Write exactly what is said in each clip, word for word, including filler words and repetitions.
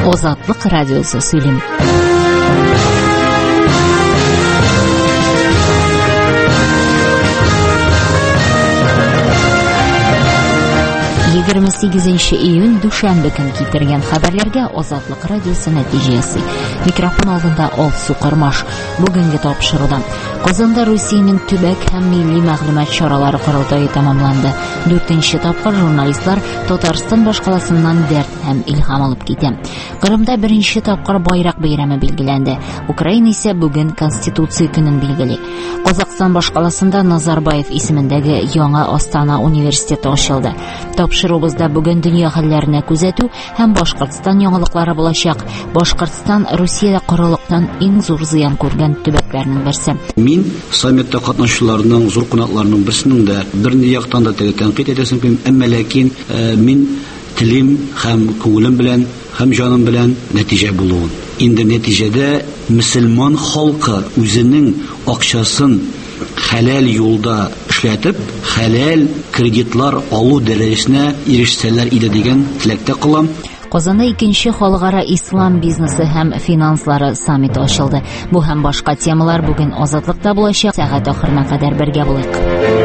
Озатлык радиосы сөйлем. егерме сигезенче июнь дүшәмбе көн китергән хәбәрләргә Озатлык радиосы нәтиҗәсе. Микрофон алдында Алсу Кармаш. Бүгенге тапшыруда Казанда Русиянең төбәк һәм милли мәгълүмат чаралары корылтае тәмамланды. Дүртенче тапкыр журналистлар Татарстан башкаласыннан дәрт һәм илһам алып китә. Кырымда беренче тапкыр байрак бәйрәме билгеләнде. Украина исә бүген Конституция көнен билгели. Казакстан башкаласында Назарбаев исемендәге яңа Астана университеты ачылды. Тапшырубызда бүген дөнья хәлләренә күзәтү һәм Башкортстан яңалыклары булачак. Башкортстан Русиядә корылыктан иң зур зыян күргән төбәкләрнең берсе. Мин саммитта катнашучыларның зур кунакларының берсенең дә берни яктан да тәнкыйть итәсем килми, әмма ләкин мин телим һәм күңелем белән һәм җаным белән нәтиҗә булуын. Инде нәтиҗәдә мөселман халкы үзенең акчасын хәләл юлда эшләтеп, хәләл кредитлар алу дәрәҗәсенә ирешсәләр иде дигән теләктә кылам. Казанда икенче халыкара ислам бизнесы һәм финанслары саммиты ачылды. Бу һәм башка темалар бүген Азатлыкта булачак. Сәгать ахырына кадәр бергә булыйк.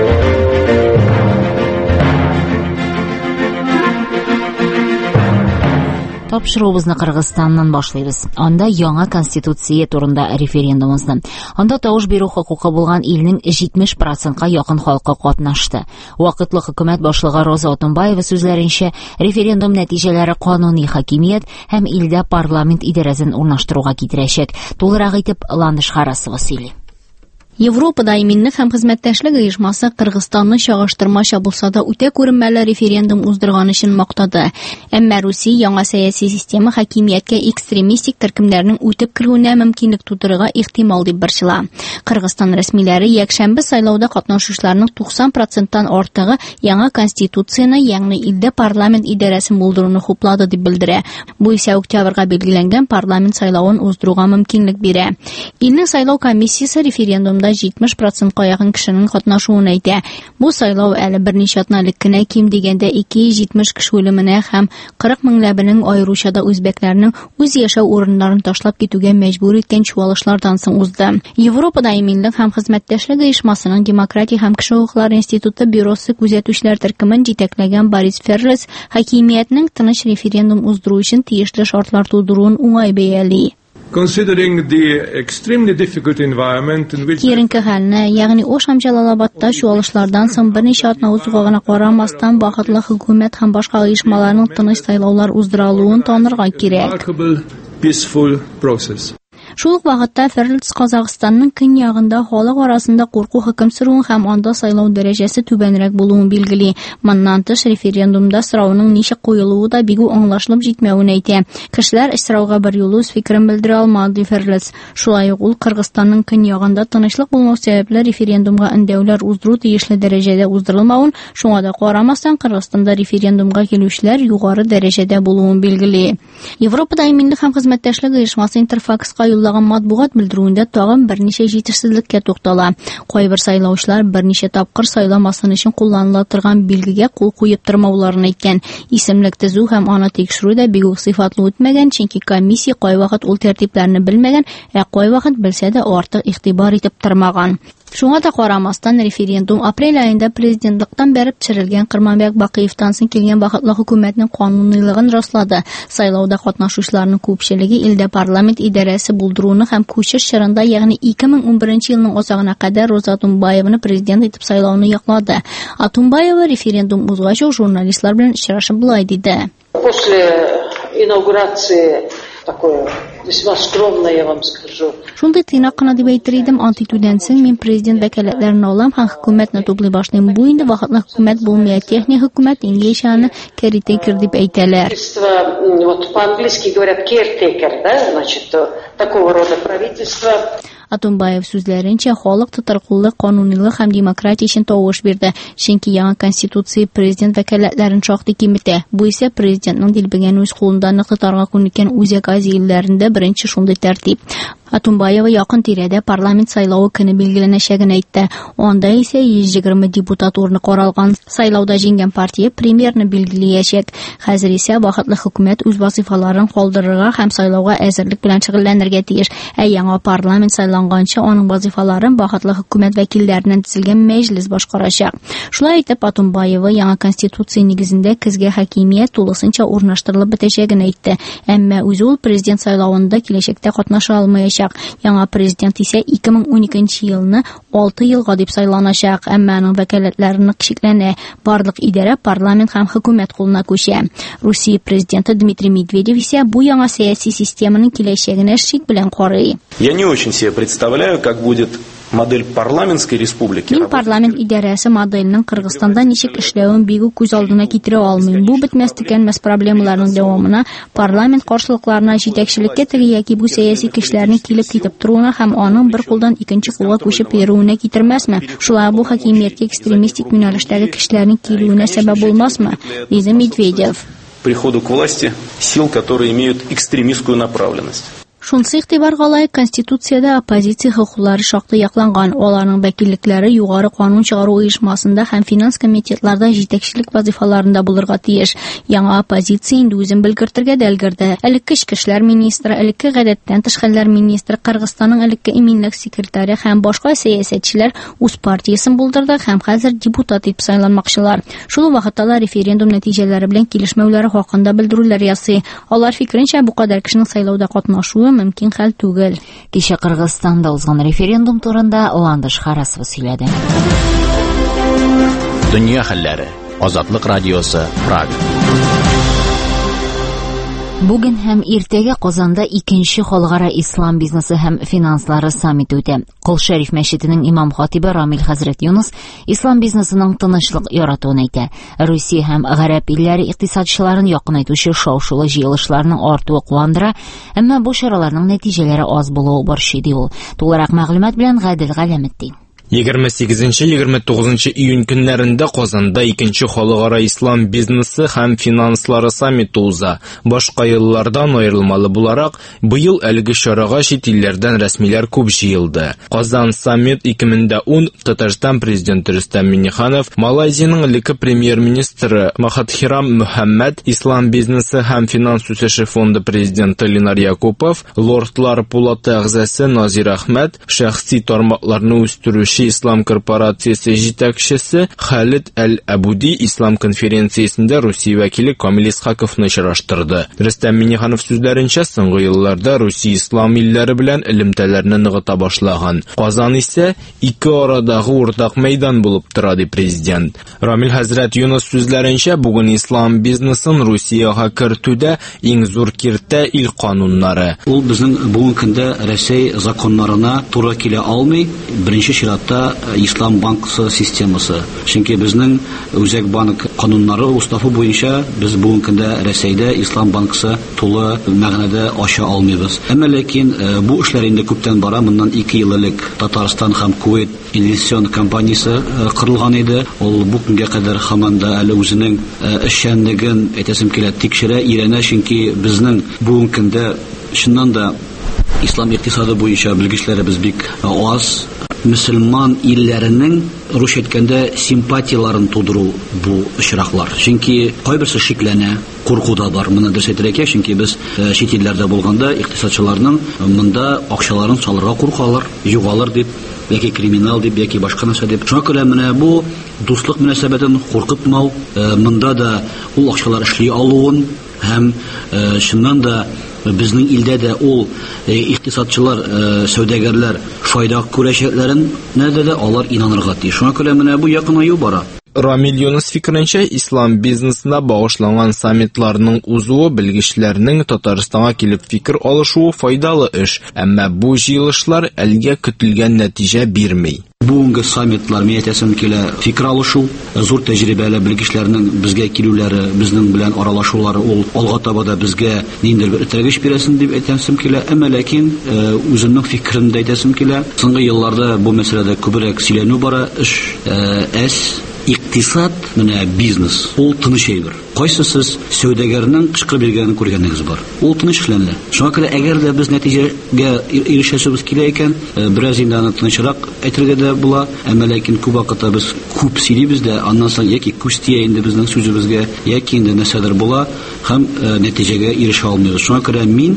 Тапшырубызны Кыргызстаннан башлыйбыз. Анда яңа конституция турында референдумыбызны. Анда тавыш бирү хокукы булган илнең җитмеш процентка якын халкы катнашты. Вакытлы хөкүмәт башлыгы Роза Атунбаева сүзләренчә, референдум нәтиҗәләре кануни хакимият һәм илдә парламент идарәсен урнаштыруга китерәчәк. Тулырак итеп Ландыш Харасова сөйли. Европада иминлек һәм хезмәттәшлек оешмасы Кыргызстанны чагыштырмача булса да үтә күренмәле референдум уздырган өчен мактады. Әмма Русия яңа сәяси система хакимияткә экстремистик төркемнәрнең үтеп керүенә мөмкинлек тудырырга ихтимал дип борчыла. Кыргызстан рәсмиләре якшәмбе сайлауда катнашучыларның туксан проценттан артыгы яңа конституцияны, ягъни илдә парламент идарәсен булдыруны хуплады дип белдерә. Бу исә октябрьгә билгеләнгән парламент сайлавын уздыруга мөмкинлек бирә. Илнең сайлау комиссиясе референдумда җитмеш процентка якын кешенең катнашуын әйтә. Бу сайлау әле берничә атналык кенә ким дигәндә ике йөз җитмеш кеше үлеменә һәм кырык меңләбенең аеручада үзбәкләрнең үз яшәү урыннарын ташлап китүгә мәҗбүр иткән чуалышлардан соң узды. Европада иминлек һәм хезмәттәшлек оешмасының демократия һәм кеше хукуклары институты бюросы күзәтүчеләр төркемен җитәкләгән Борис Ферлес хакимиятның тыныч референдум уздыру өчен тиешле шартлар тудыруын уңай бәяли. Considering the extremely difficult environment in which Киренке хәлне, ягъни Ош һәм Җалалабадта чуалышлардан соң берничә атна узугына карамастан бахытлы хөкүмәт һәм башка оешмаларның тыныч сайлаулар уздыра алуын танырга кирәк. Peaceful process. Шул ук вакытта Ферлес Казакъстанның көньягында халык арасында курку хөкем сүрүен һәм анда сайлау дәрәҗәсе түбәнрәк булуын билгели. Моннан тыш референдумда сорауның ничек куелуы да бигү аңлашылып җитмәвен әйтә. Кешеләр сорауга бер юлы үз фикерен белдерә алмады Ферлес. Шулай ук ул Кыргызстанның көньягында тынычлык булмау сәбәпле референдумга өндәүләр уздыру тиешле дәрәҗәдә уздырылмавын, шуңа да карамастан Кыргызстанда референдумга килүчеләр югары дәрәҗәдә булуын билгели. Европада иминлек һәм хезмәттәшлек оешмасы Интерфакска юллаган матбугат белдерүендә тагын берничә җитешсезлеккә туктала. Кайбер сайлаучылар берничә тапкыр сайламасын өчен кулланыла торган билгегә кул куеп тормауларын әйткән. Исемлек төзү һәм аны тикшерү дә бик үк сыйфатлы үтмәгән, чөнки комиссия кайвакыт ул тәртипләрне белмәгән, ә кайвакыт белсә дә артык игътибар итеп тормаган. Шуңа да карамастан референдум апрель айында президентлыктан бәреп төшерелгән Кырманбек Бакыевтан соң килгән бахытлы хөкүмәтнең канунилыгын раслады. Сайлауда катнашучыларның күпчелеге илдә парламент идарәсе булдыруны һәм күчеш чорында, ягъни ике мең унберенче елның азагына кадәр Роза Атунбаеваны президент итеп сайлауны яклады. Атунбаева референдум узгач журналистлар белән очрашып булай диде. После инаугурации такое весьма скромно, я вам скажу. Шундай тыйнак кына дип әйтер идем, антитүдән соң мин президент вәкаләтләрен алам һәм хөкүмәтне туплый башлыйм. Бу инде вакытлы хөкүмәт булмый, техник хөкүмәт ингешаны caretaker дип әйтәләр. Вот по-английски говорят caretaker, да, значит, такого рода правительство. Атунбаев сүзләренчә, халык тотаркуллык, канунилык һәм демократия өчен тавыш бирде. Чөнки яңа конституция президент вәкаләтләрен шактый киметә. Бу исә президентның дилбегән үз кулында нык тотарга күнеккән үзәк Азия илләрендә беренче шундый тәртип. Атумбаева якын тирәдә парламент сайлауы көне билгеләнәчәген әйтте. Анда исә йөз егерме депутат урыны каралган. Сайлауда җиңгән партия премьерны билгеләячәк. Хәзер исә вакытлы хөкүмәт үз вазифаларын калдырырга һәм сайлауга әзерлек белән шөгыльләнергә тиеш. Ә яңа парламент сайланганчы аның вазифаларын вакытлы хөкүмәт вәкилләреннән төзелгән мәҗлес башкарачак. Шулай итеп Атумбаева яңа конституция нигезендә көзгә хакимият тулысынча урнаштырылып бетәчәген әйтте. Әмма үзе ул президент сайлавында киләчәктә катнаша алмаячак. Яңа президент исә ике мең уникенче елны алты елга дип сайланачак, әмма аның вәкаләтләрен шикләнә. Барлык идарә парламент һәм хөкүмәт кулына күчә. Русия президенты Дмитрий Медведев исә бу яңа сәяси системаның киләчәгенә шик белән карый. Я не очень себе представляю, как будет модель парламентской республики. Мин парламент идарәсе моделінің Кыргызстанда ничек эшләвен бигү күз алдына китерә алмыйм. Бу бетмәс тикәнмәс проблемаларның дәвамына, парламент каршылыкларына, җитәкчелеккә теге яки бу сәяси кешеләрнең килеп китеп торуына һәм аның бер кулдан икенче кулга күчеп йөрүенә китермәсме? Шулай бу хакимияткә экстремистик юнәлештәге кешеләрнең килүенә сәбәп булмасмы? Диде Медведев. Приходу к власти сил, которые имеют экстремистскую направленность. Шунсы игътибарга лаек Конституциядә оппозиция хокуклары шактый якланган. Аларның вәкиллекләре югары канун чыгару оешмасында һәм финанс комитетларда җитәкчелек вазифаларында булырга тиеш. Яңа оппозиция инде үзен белгертергә дә өлгерде. Элекке эчке эшләр министры, элекке гадәттән тыш хәлләр министры, Кыргызстанның элекке иминлек секретаре һәм башка сәясәтчеләр үз партиясын булдырды һәм хәзер депутат итеп сайланмакчылар. Шул вакытта референдум нәтиҗәләре белән килешмәүләре хакында белдерүләр ясый. Алар фикеренчә бу кадәр кешенең сайлауда катнашуы мөмкин хәл түгел. Кичә Кыргызстанда узган референдум турында Ландыш Харасова сөйләде. Дөнья хәлләре. Азатлык радиосы, Прага. Бүген һәм иртәгә Казанда икенче халыкара ислам бизнесы һәм финанслары саммиты үтә. Кол Шәриф мәчетенең имам хатибы Рамил хәзрәт Юнус ислам бизнесының тынычлык яратуын әйтә. Русия һәм гарәп илләре икътисадчыларын якынайтучы шау-шулы җыелышларның артуы куандыра, әмма бу чараларның нәтиҗәләре аз булуы борчый ди ул. Тулырак мәгълүмат белән Гадел Галәметдин. егерме сигезенче - егерме тугызынчы июнь көннәрендә Казанда икенче халыкара ислам бизнесы һәм финанслары саммиты уза. Башка еллардан аерылмалы буларак, быел әлеге чарага чит илләрдән рәсмиләр күп җыелды. Казан саммит ике мең ун Татарстан президенты Рөстәм Миңнеханов, Малайзияның элекке премьер-министры Махатхирам Мөхәммәд, ислам бизнесы һәм финанс үсеше фонды президенты Ленар Якупов, лордлар пулаты әгъзасы Назир Әхмәт, шәхси тармакларны үстерүче Ислам корпорациясе җитәкчесе Халид Әл-Абуди ислам конференциясендә Русия вәкиле Камил Исхаковны очраштырды. Рөстәм Миңнеханов сүзләренчә, соңгы елларда Русия ислам илләре белән элемтәләрне ныгыта башлаган. Казан исә ике арадагы уртак мәйдан булып тора, ди президент. Рамил хәзрәт Юнус сүзләренчә, бүген ислам бизнесын Русияга кертүдә иң зур киртә ил кануннары. Ул безнең бүгенге көндә Россия законнарына туры килә алмый. Беренче чиратта Ислам банксы системасы. Чөнки безнең үзәк банк кануннары уставы буенча без бүгенге көндә Россиядә Ислам банксы тулы мәгънәдә ача алмыйбыз. Әмма ләкин бу эшләр инде күптән бара. Моннан ике ел элек Татарстан һәм Кувейт инвестицион компаниясе кырылган иде. Ул бу көнгә кадәр һаман да әле үзенең эшчәнлеген әйтәсем килә тикшерә, ирәнә, чөнки безнең бүгенге көндә чыннан да ислам икътисады буенча белгечләребез бик аз. Мөселман илләренең руш әйткәндә симпатияларын тудыру бу очраклар. Чөнки кайберсе шикләнә, куркуда бар. Моны дөрес әйтергә, чөнки без чит илләрдә булганда икътисадчыларның монда акчаларын салырга куркалар, югалыр дип, яки криминал дип, яки башка нәрсә дип. Шуңа күрә менә бу дуслык мөнәсәбәтен куркытмау, монда да ул акчалар эшли алуын һәм шуннан да безнең илдә дә ул икътисадчылар, сәүдәгәрләр файда күрәчәкләрен нәдә дә алар инанырга тиеш. Шуңа күрә менә бу якынаю бара. Рамил Юнус фикеренчә, ислам бизнесына багышланган саммитларның узуы белгечләрнең Татарстанга килеп фикер алышуы файдалы эш, әмма бу җыелышлар әлегә көтелгән нәтиҗә бирми. Бүгенге саммитлар мәйтәсем килә фикер алышу, зур тәҗрибәле белгечләрнең безгә килүләре, безнең белән аралашулары ул алга таба да безгә ниндидер бер этәргеч бирәсен дип әйтәсем килә. Әмма ләкин үземнең фикеремдә әйтәсем килә. Соңгы елларда бу мәсьәләдә күбрәк сөйләнү бара, эш әс иктисад менә бизнес ул тыныч әйбер. Кайсы сез сәүдәгәрнең кышкы биргәнен күргәнегез бар. Ул тыныч эшләнә. Шуңа күрә әгәр дә без нәтиҗәгә ирешәсебез килә икән, бераз инде аны тынычрак әйтергә дә була. Әмма ләкин күп вакытта без күп сөйлибез дә, аннан соң яки күстия инде безнең сүзебезгә, яки инде нәрсәдер була, һәм нәтиҗәгә ирешә алмыйбыз. Шуңа күрә мин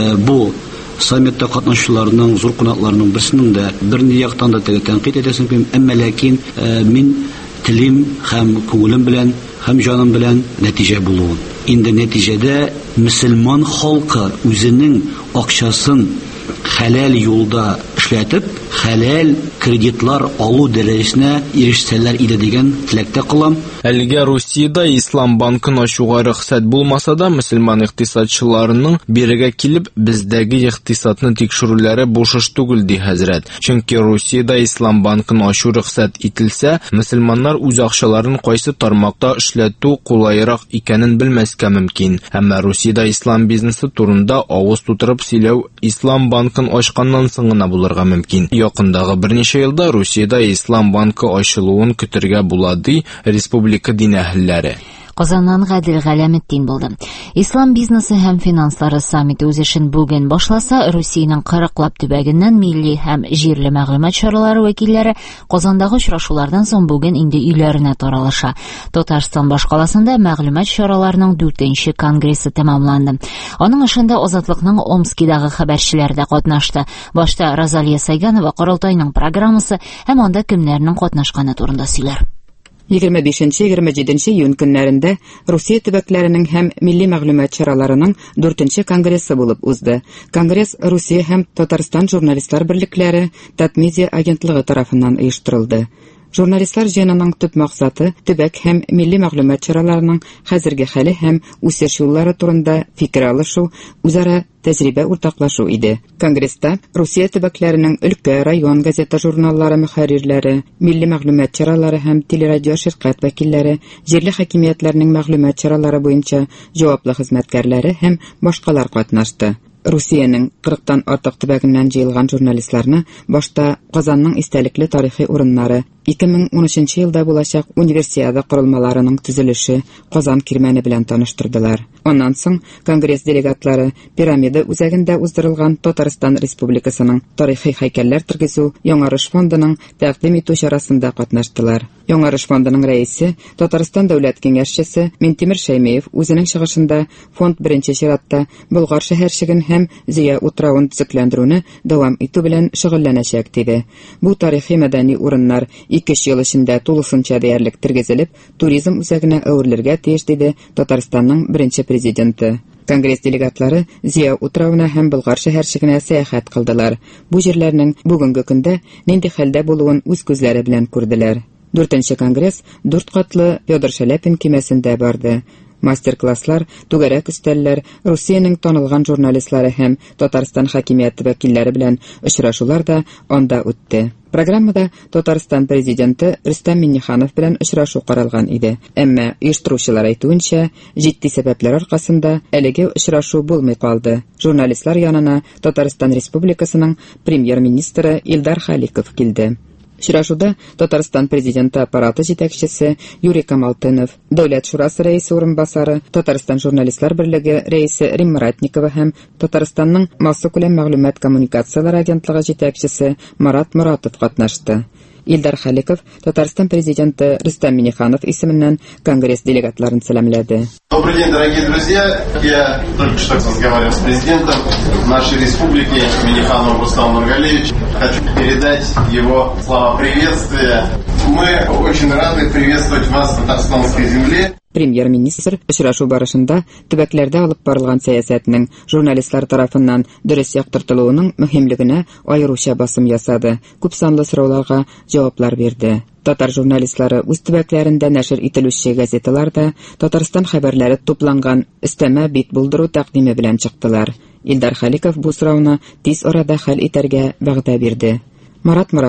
бу саммитта катнашучыларның, зур кунакларның берсенең дә берни яктан да тәнкыйть итәсем килми, әмма ләкин мин телим һәм күңелем белән һәм җаным белән нәтиҗә булуын. Инде нәтиҗәдә мөселман халкы үзенең акчасын хәләл юлда эшләтеп, хәләл кредитлар алу дәрәҗәсенә ирешсәләр иде дигән теләктә кылам. Әлегә Русиядә Ислам банкын ачуга рөхсәт булмаса да, мөселман икътисадчыларының бирегә килеп, бездәге икътисадны тикшерүләре буш эш түгел ди хәзрәт. Чөнки Русиядә Ислам банкын ачу рөхсәт ителсә, мөселманнар үз акчаларын кайсы тармакта эшләтү кулайрак икәнен белмәскә мөмкин. Әмма Русиядә ислам бизнесы турында авыз тутырып сөйләү Ислам банкын ачканнан соң гына булырга мөмкин. Якындагы берничә елда Русиядә Ислам банкы ачылуын көтәргә була ди республика дин әһелләре. Казаннан Гадел Галәметдин булды. Ислам бизнесы һәм финанслары саммиты үз эшен бүген башласа, Русиянең кырыклап төбәгеннән милли һәм җирле мәгълүмат чаралары вәкилләре Казандагы очрашулардан соң бүген инде өйләренә таралыша. Татарстан башкаласында мәгълүмат чараларының дүртенче конгрессы тәмамланды. Аның эшендә Азатлыкның Омскидагы хәбәрчеләре дә катнашты. Башта Розалия Сайганова Корылтайның программасы һәм анда кемнәрнең катнашканы турында сөйләр. егерме бишенче - егерме җиденче июнь көннәрендә Русия төбәкләренең һәм милли мәгълүмат чараларының дүртенче конгрессы булып узды. Конгресс Русия һәм Татарстан журналистлар берлекләре Татмедиа агентлыгы тарафыннан оештырылды. Журналистлар җыенының төп максаты төбәк һәм милли мәгълүмат чараларының хәзерге хәле һәм үсеш юллары турында фикер алышу, үзара тәҗрибә уртаклашу иде. Конгресста Русия төбәкләренең өлкә, район газета журналлары мөхәррирләре, милли мәгълүмат чаралары һәм телерадио ширкәт вәкилләре, җирле хакимиятләрнең мәгълүмат чаралары буенча җаваплы хезмәткәрләре һәм башкалар катнашты. Русиянең кырыктан артык төбәгеннән җыелган журналистларны башта Казанның истәлекле тарихи урыннары, ике мең унөченче елда булачак универсиада корылмаларының төзелеше, Казан кирмәне белән таныштырдылар. Аннан соң конгресс делегатлары Пирамида үзәгендә уздырылган Татарстан Республикасының тарихи һәйкәлләр тергезү Яңарыш фондының тәкъдим итү чарасында катнаштылар. Яңарыш фондының рәисе, Татарстан дәүләт киңәшчесе Минтимер Шәймиев үзенең чыгышында фонд беренче чиратта Болгар шәһәрчеген һәм Зыя утравын төзекләндерүне дәвам итү белән шөгыльләнәчәк диде. Бу тарихи мәдәни урыннар ике ел эчендә тулысынча диярлек тергезелеп, туризм үзәгенә әверелергә тиеш диде Татарстанның беренче президенты. Конгресс делегатлары Зия утравына һәм Болгар шәһәрчегенә сәяхәт кылдылар. Бу җирләрнең бүгенге көндә нинди хәлдә булуын үз күзләре белән күрделәр. Дүртенче конгресс дүрт катлы Федор Шаляпин кимәсендә барды. Мастер-класслар, түгәрәк өстәлләр, Русиянең танылган журналистлары һәм Татарстан хакимияте вәкилләре белән очрашулар да анда үтте. Программада Татарстан президенты Рөстәм Миңнеханов белән очрашу каралган иде. Әмма оештыручылар әйтүенчә, җитди сәбәпләр аркасында әлеге очрашу булмый калды. Журналистлар янына Татарстан Республикасының премьер-министры Илдар Халиков килде. Очрашуда Татарстан президенты аппараты җитәкчесе Юрий Камалтынов, Дәүләт шурасы рәисе урынбасары, Татарстан журналистлар берлеге рәисе Римма Ратникова һәм Татарстанның масса күләм мәгълүмат коммуникацияләр агентлыгы җитәкчесе Марат Моратов катнашты. Илдар Халиков Татарстан президенты Рөстәм Миңнеханов исеменнән конгресс делегатларын сәламләде. Добрый день, дорогие друзья. Я только что разговаривал с президентом нашей республики Миңнехановым Рустамом Нургалиевичем. Хочу передать его слова приветствия. Мы очень рады приветствовать вас на татарстанской земле. Премьер-министр очрашу барышында төбәкләрдә алып барылган сәясәтнең журналистлар тарафыннан дөрес яктыртылуының мөһимлегенә аеруча басым ясады. Күп санлы сорауларга җаваплар бирде. Татар журналистлары үз төбәкләрендә нәшер ителүче газеталарда Татарстан хәбәрләре тупланган өстәмә бит булдыру тәкъдиме белән чыктылар. Илдар Халиков бу сорауны тиз арада хәл итәргә вәгъдә бирде. Марат Моратов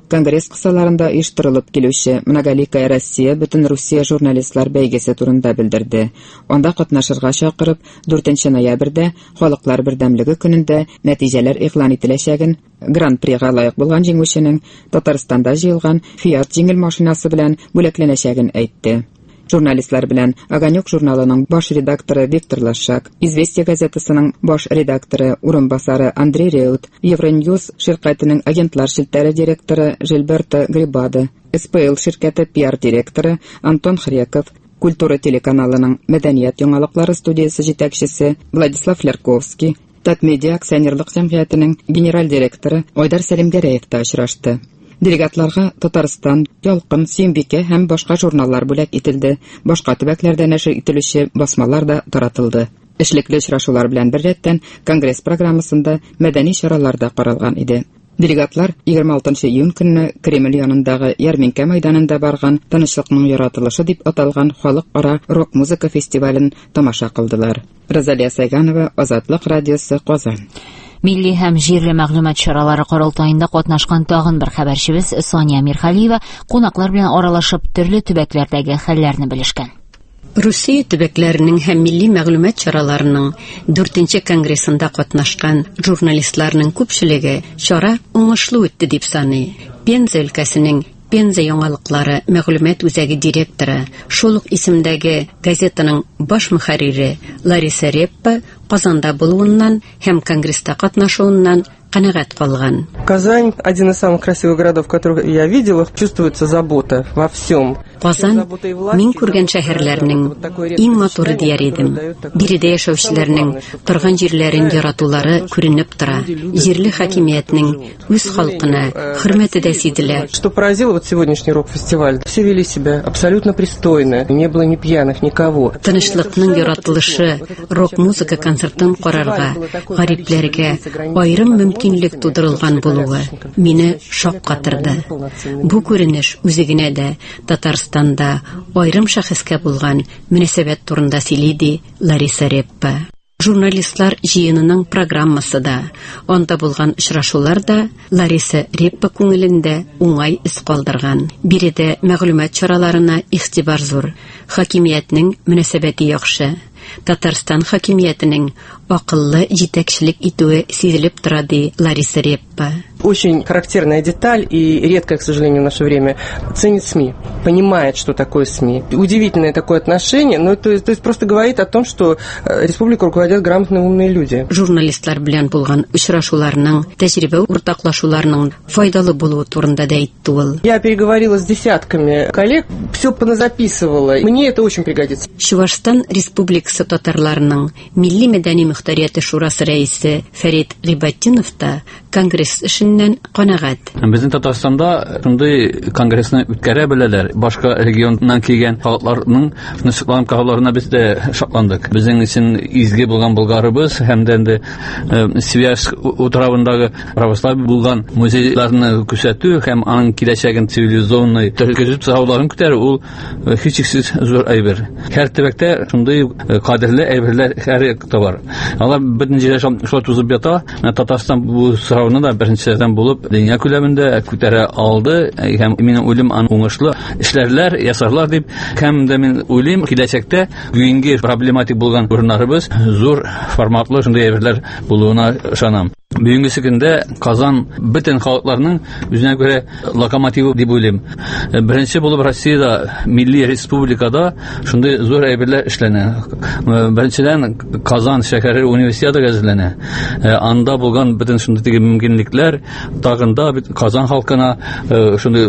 Конгресс кысаларында оештырылып килүче Многоликая Россия бөтен Русия журналистлар бәйгесе турында белдерде. Анда катнашырга чакырып, дүртенче ноябрьдә Халыклар бердәмлеге көнендә нәтиҗәләр игълан ителәчәген, Гран-прига лаек булган җиңүченең Татарстанда җыелган Fiat җиңел машинасы белән бүләкләнәчәген әйтте. Журналистлар белән Огонек журналының баш редакторы Виктор Лошак, Известия газетасының баш редакторы урынбасары Андрей Реут, Евроньюз ширкәтенең агентлар шелтәре директоры Жильберто Грибадо, эс пэ эл ширкәте пиар директоры Антон Хреков, Культура телеканалының мәдәният яңалыклары студиясе җитәкчесе Владислав Лерковский, Татмедиа акционерлык җәмгыятенең генераль директоры Айдар Сәлимгәрәев та очрашты. Делегатларга Татарстан, Ялкын, Сөембикә һәм башка журналлар бүләк ителде. Башка төбәкләрдә нәшер ителүче басмалар да таратылды. Эшлекле очрашулар белән бер рәттән Конгресс программасында мәдәни чаралар да каралган иде. Делегатлар егерме алтынчы июнь көнне Кремль янындагы Ярминкә мәйданында барган Тынычлыкның яратылышы дип аталган халыкара рок-музыка фестивален тамаша кылдылар. Розалия Сайганова, Азатлык радиосы, Казан. Милли һәм җирле мәгълүмат чаралары корылтаенда катнашкан тагын бер хәбәрчебез Соня Мирхалиева кунаклар белән аралашып төрле төбәкләрдәге хәлләрне белешкән. Русия төбәкләренең һәм милли мәгълүмат чараларының дүртенче конгрессында катнашкан журналистларның күпчелеге чара уңышлы үтте дип саный. Пенза өлкәсенең Пенза яңалыклары мәгълүмат үзәге директоры, шул ук исемдәге газетаның баш мөхәррире Лариса Реппа Казанда булуыннан һәм конгресста катнашуыннан канәгать калган. Казань — один из самых красивых городов, которые я видела. Чувствуется забота во всем. Казан мин күргән шәһәрләрнең иң матуры дияр идем. Биредә яшәүчеләрнең торган җирләрен яратулары күренеп тора. Җирле хакимиятнең үз халкына хөрмәте дә сизелә. Что поразило вот сегодняшний рок-фестиваль? Все вели себя абсолютно пристойно. Не было ни пьяных, никого. Тынычлыкның яратылышы рок-музыка концертын карарга, гарипләргә аерым мөмкинлек тудырылган булуы мине шаккатырды. Бу күренеш үзе генә дә Татарстанда аерым шәхескә булган мөнәсәбәт турында сөйләде Лариса Реппа. Журналистлар җыенының программасы да, анда булган очрашулар да Лариса Реппа күңелендә уңай ис калдырган. Биредә мәгълүмат чараларына игътибар зур, хакимиятнең мөнәсәбәте яхшы. Татарстан хакимиятының акыллы җитәкчелек итүе сизелеп тора ди Лариса Реппа. Очень характерная деталь и редкая, к сожалению, в наше время, ценит СМИ, понимает, что такое СМИ. Удивительное такое отношение, но то есть, то есть просто говорит о том, что республику руководят грамотные умные люди. Журналистлар белән булган очрашуларның, тәҗрибә уртаклашуларның файдалы булуы турында да әйтте ул. Я переговорила с десятками коллег, все поназаписывала. Мне это очень пригодится. Чувашстан Республикасы татарларының милли мәдәни мөхтәрияте шурасы рәисе Фәрит Гыйбаттинов та конгресс эшеннән канәгать. Безнең Татарстанда шундый конгрессны үткәрә беләләр. Башка регионнан килгән халыкларның ничеклан кагыларына без дә шатландык. Безнең өчен изге булган булгарыбыз һәм дә Свияжск утравындагы православие булган музейларны күрсәтү һәм аның киләчәген цивилизационный төзү сауларын күтәрү ул һичшиксез зур әйбер. Һәр төбәктә шундый кадерле әйберләр һәр бар. Алар бөтен җирдә шулай тузып ята. Татарстан бу сорауны да беренчедән булып дөнья күләмендә күтәрә алды һәм минем уйлым аны уңышлы эшләрләр ясарлар дип һәм дә мин уйлыйм киләчәктә бүгенге проблематик булган урыннарыбыз зур форматлы шундый әйберләр булуына ышанам. Бүгенге көндә Казан бөтен халыкларның үзенә күрә локомотивы дип уйлыйм. Беренче булып Россиядә милли республикада шундый зур әйберләр эшләнә. Беренчедән Казан шәһәре университеты әзерләнә. Анда булган бөтен шундый мөмкинлекләр тагында Казан халкына шундый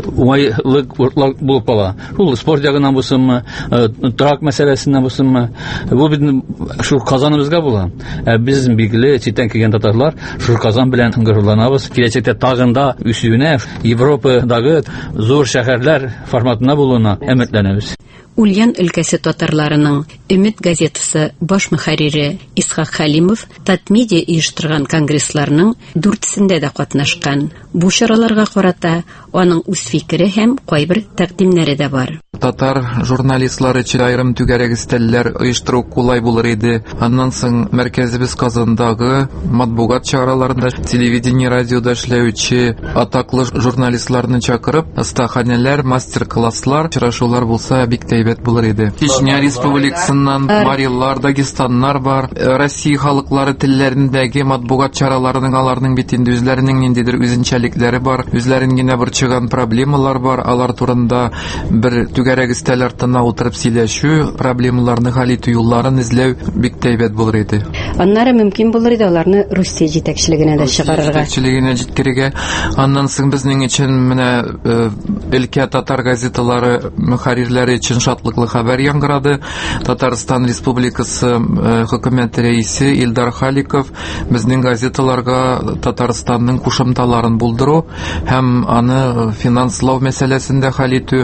уңайлык булып кала. Ул спорт ягыннан булсынмы, торак мәсьәләсеннән булсынмы, бу безнең шу Казаныбызга була. Без билгеле читтән килгән татарлар шул Казан белән гөрүрләнәбез. Киләчәктә тагында үсүенә Европадагы зур шәһәрләр форматына булуына өметләнәбез. Ульян өлкәсе татарларының Өмет газетасы баш мөхәррире Исхак Халимов Татмедиа оештырган конгрессларның дүртсендә дә катнашкан. бу чараларга карата аның үз фикере һәм кайбер тәкъдимнәре дә бар. Татар журналистлары өчен айрым түгәрәк өстәлләр оештыру кулай булыр иде. Аннан соң мәркәзебез Казандагы матбугат чараларында телевидение, радиода эшләүче атаклы журналистларны чакырып, стаханәләр, мастер-класслар, очрашулар булса бик әйбәт булыр иде. Чечня республикасыннан Мариллар, Дагестаннар бар. Россия халыклары телләрендәге матбугат чараларының аларның бит инде үзләренең ниндидер үзенчәлекләре бар, үзләрен генә борчыган проблемалар бар. Алар турында бер түгәрәк өстәл артына утырып сөйләшү, проблемаларны хәл итү юлларын эзләү бик әйбәт булыр иде. Аннары мөмкин булыр иде аларны Русия җитәкчелегенә дә чыгарырга. Җитәкчелегенә җиткерергә. Аннан соң безнең өчен менә өлкә татар газеталары мөхәррирләре өчен шатлыклы хәбәр яңгырады. Татарстан Республикасы хөкүмәт рәисе Илдар Халиков безнең газеталарга Татарстанның кушымталарын булдыру һәм аны финанслау мәсьәләсендә хәл итү,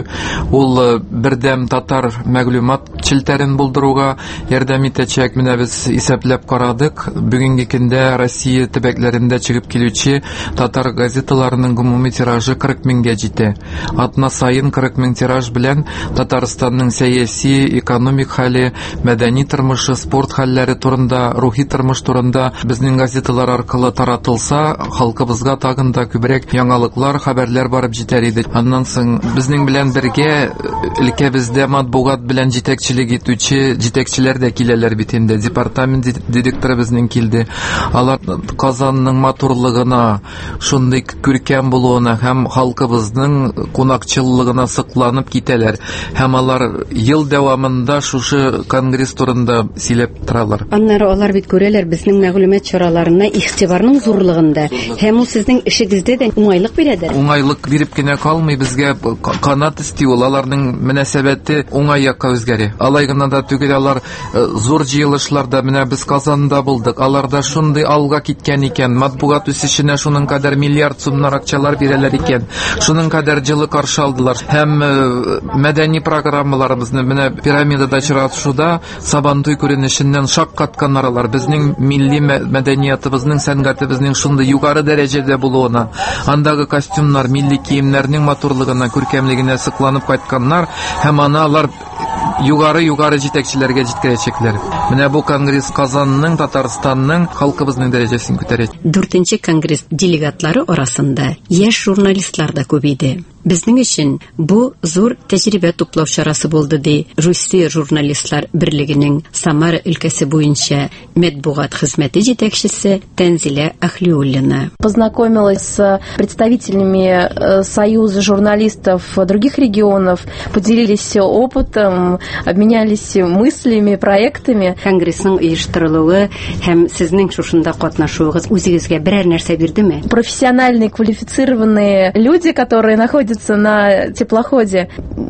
ул бердәм татар мәгълүмат челтәрен булдыруга ярдәм итәчәк. Менә без исәпләп карадык. Бүгенге көндә Россия төбәкләрендә чыгып килүче татар газеталарының гомуми тиражы кырык меңгә җитә. Атна сайын кырык мең тираж белән Татарстанның сәяси, экономик хәле, мәдәни тормышы, спорт хәлләре турында, рухи тормыш турында безнең газеталар аркылы таратылса, халкыбызга тагын да күбрәк яңалыклар, хәбәрләр барып җитәр иде. Аннан соң безнең белән бергә өлкәбездә матбугат белән җитәкчелек итүче җитәкчеләр дә киләләр бит инде. Департамент директоры безнең килде. Алар Казанның матурлыгына, шундый күркәм булуына һәм халкыбызның кунакчыллыгына сокланып китәләр. Һәм алар ел дәвамында шушы конгресс турында сөйләп торалар. Аннары алар бит күрәләр безнең мәгълүмат чараларына игътибарның зурлыгында. Һәм ул сезнең эшегездә дә уңайлык бирәдер. Уңайлык биреп кенә калмый, безгә канат исти ул. Аларның мөнәсәбәте уңай якка үзгәрә. Алай гына да түгел, алар зур җыелышларда менә без Казанда булдык. Аларда шундый алга киткән икән. Матбугат үсешенә шуның кадәр миллиард сумнар акчалар бирәләр икән. Шуның кадәр җылы каршы алдылар. Һәм мәдәни программаларыбызны менә пирамидада очрашуда Сабантуй күренешеннән шаккатканнар алар. Безнең милли мәдәниятыбызның, сәнгатебезнең шундый югары дәрәҗәдә булуына, андагы костюмнар, милли киемнәрнең матурлыгына, күркәмлегенә сокланып кайтканнар һәм аны алар югары-югары җитәкчеләргә җиткерәчәкләр. Менә бу конгресс Казанның, Татарстанның, халкыбызның дәрәҗәсен күтәрә. Дүртенче конгресс делегатлары арасында яшь журналистлар да күп иде. Безнең өчен бу зур тәҗрибә туплау чарасы булды, ди Русия журналистлар берлегенең Самара өлкәсе буенча матбугат хезмәте җитәкчесе Тәнзилә Ахлиуллина. Познакомилась с представителями Союза журналистов других регионов, поделились опытом, обменялись мыслями, проектами. Конгрессның оештырылуы һәм сезнең шушында катнашуыгыз үзегезгә берәр нәрсә бирдеме? Профессиональные, квалифицированные люди, которые находятся на теплоходе,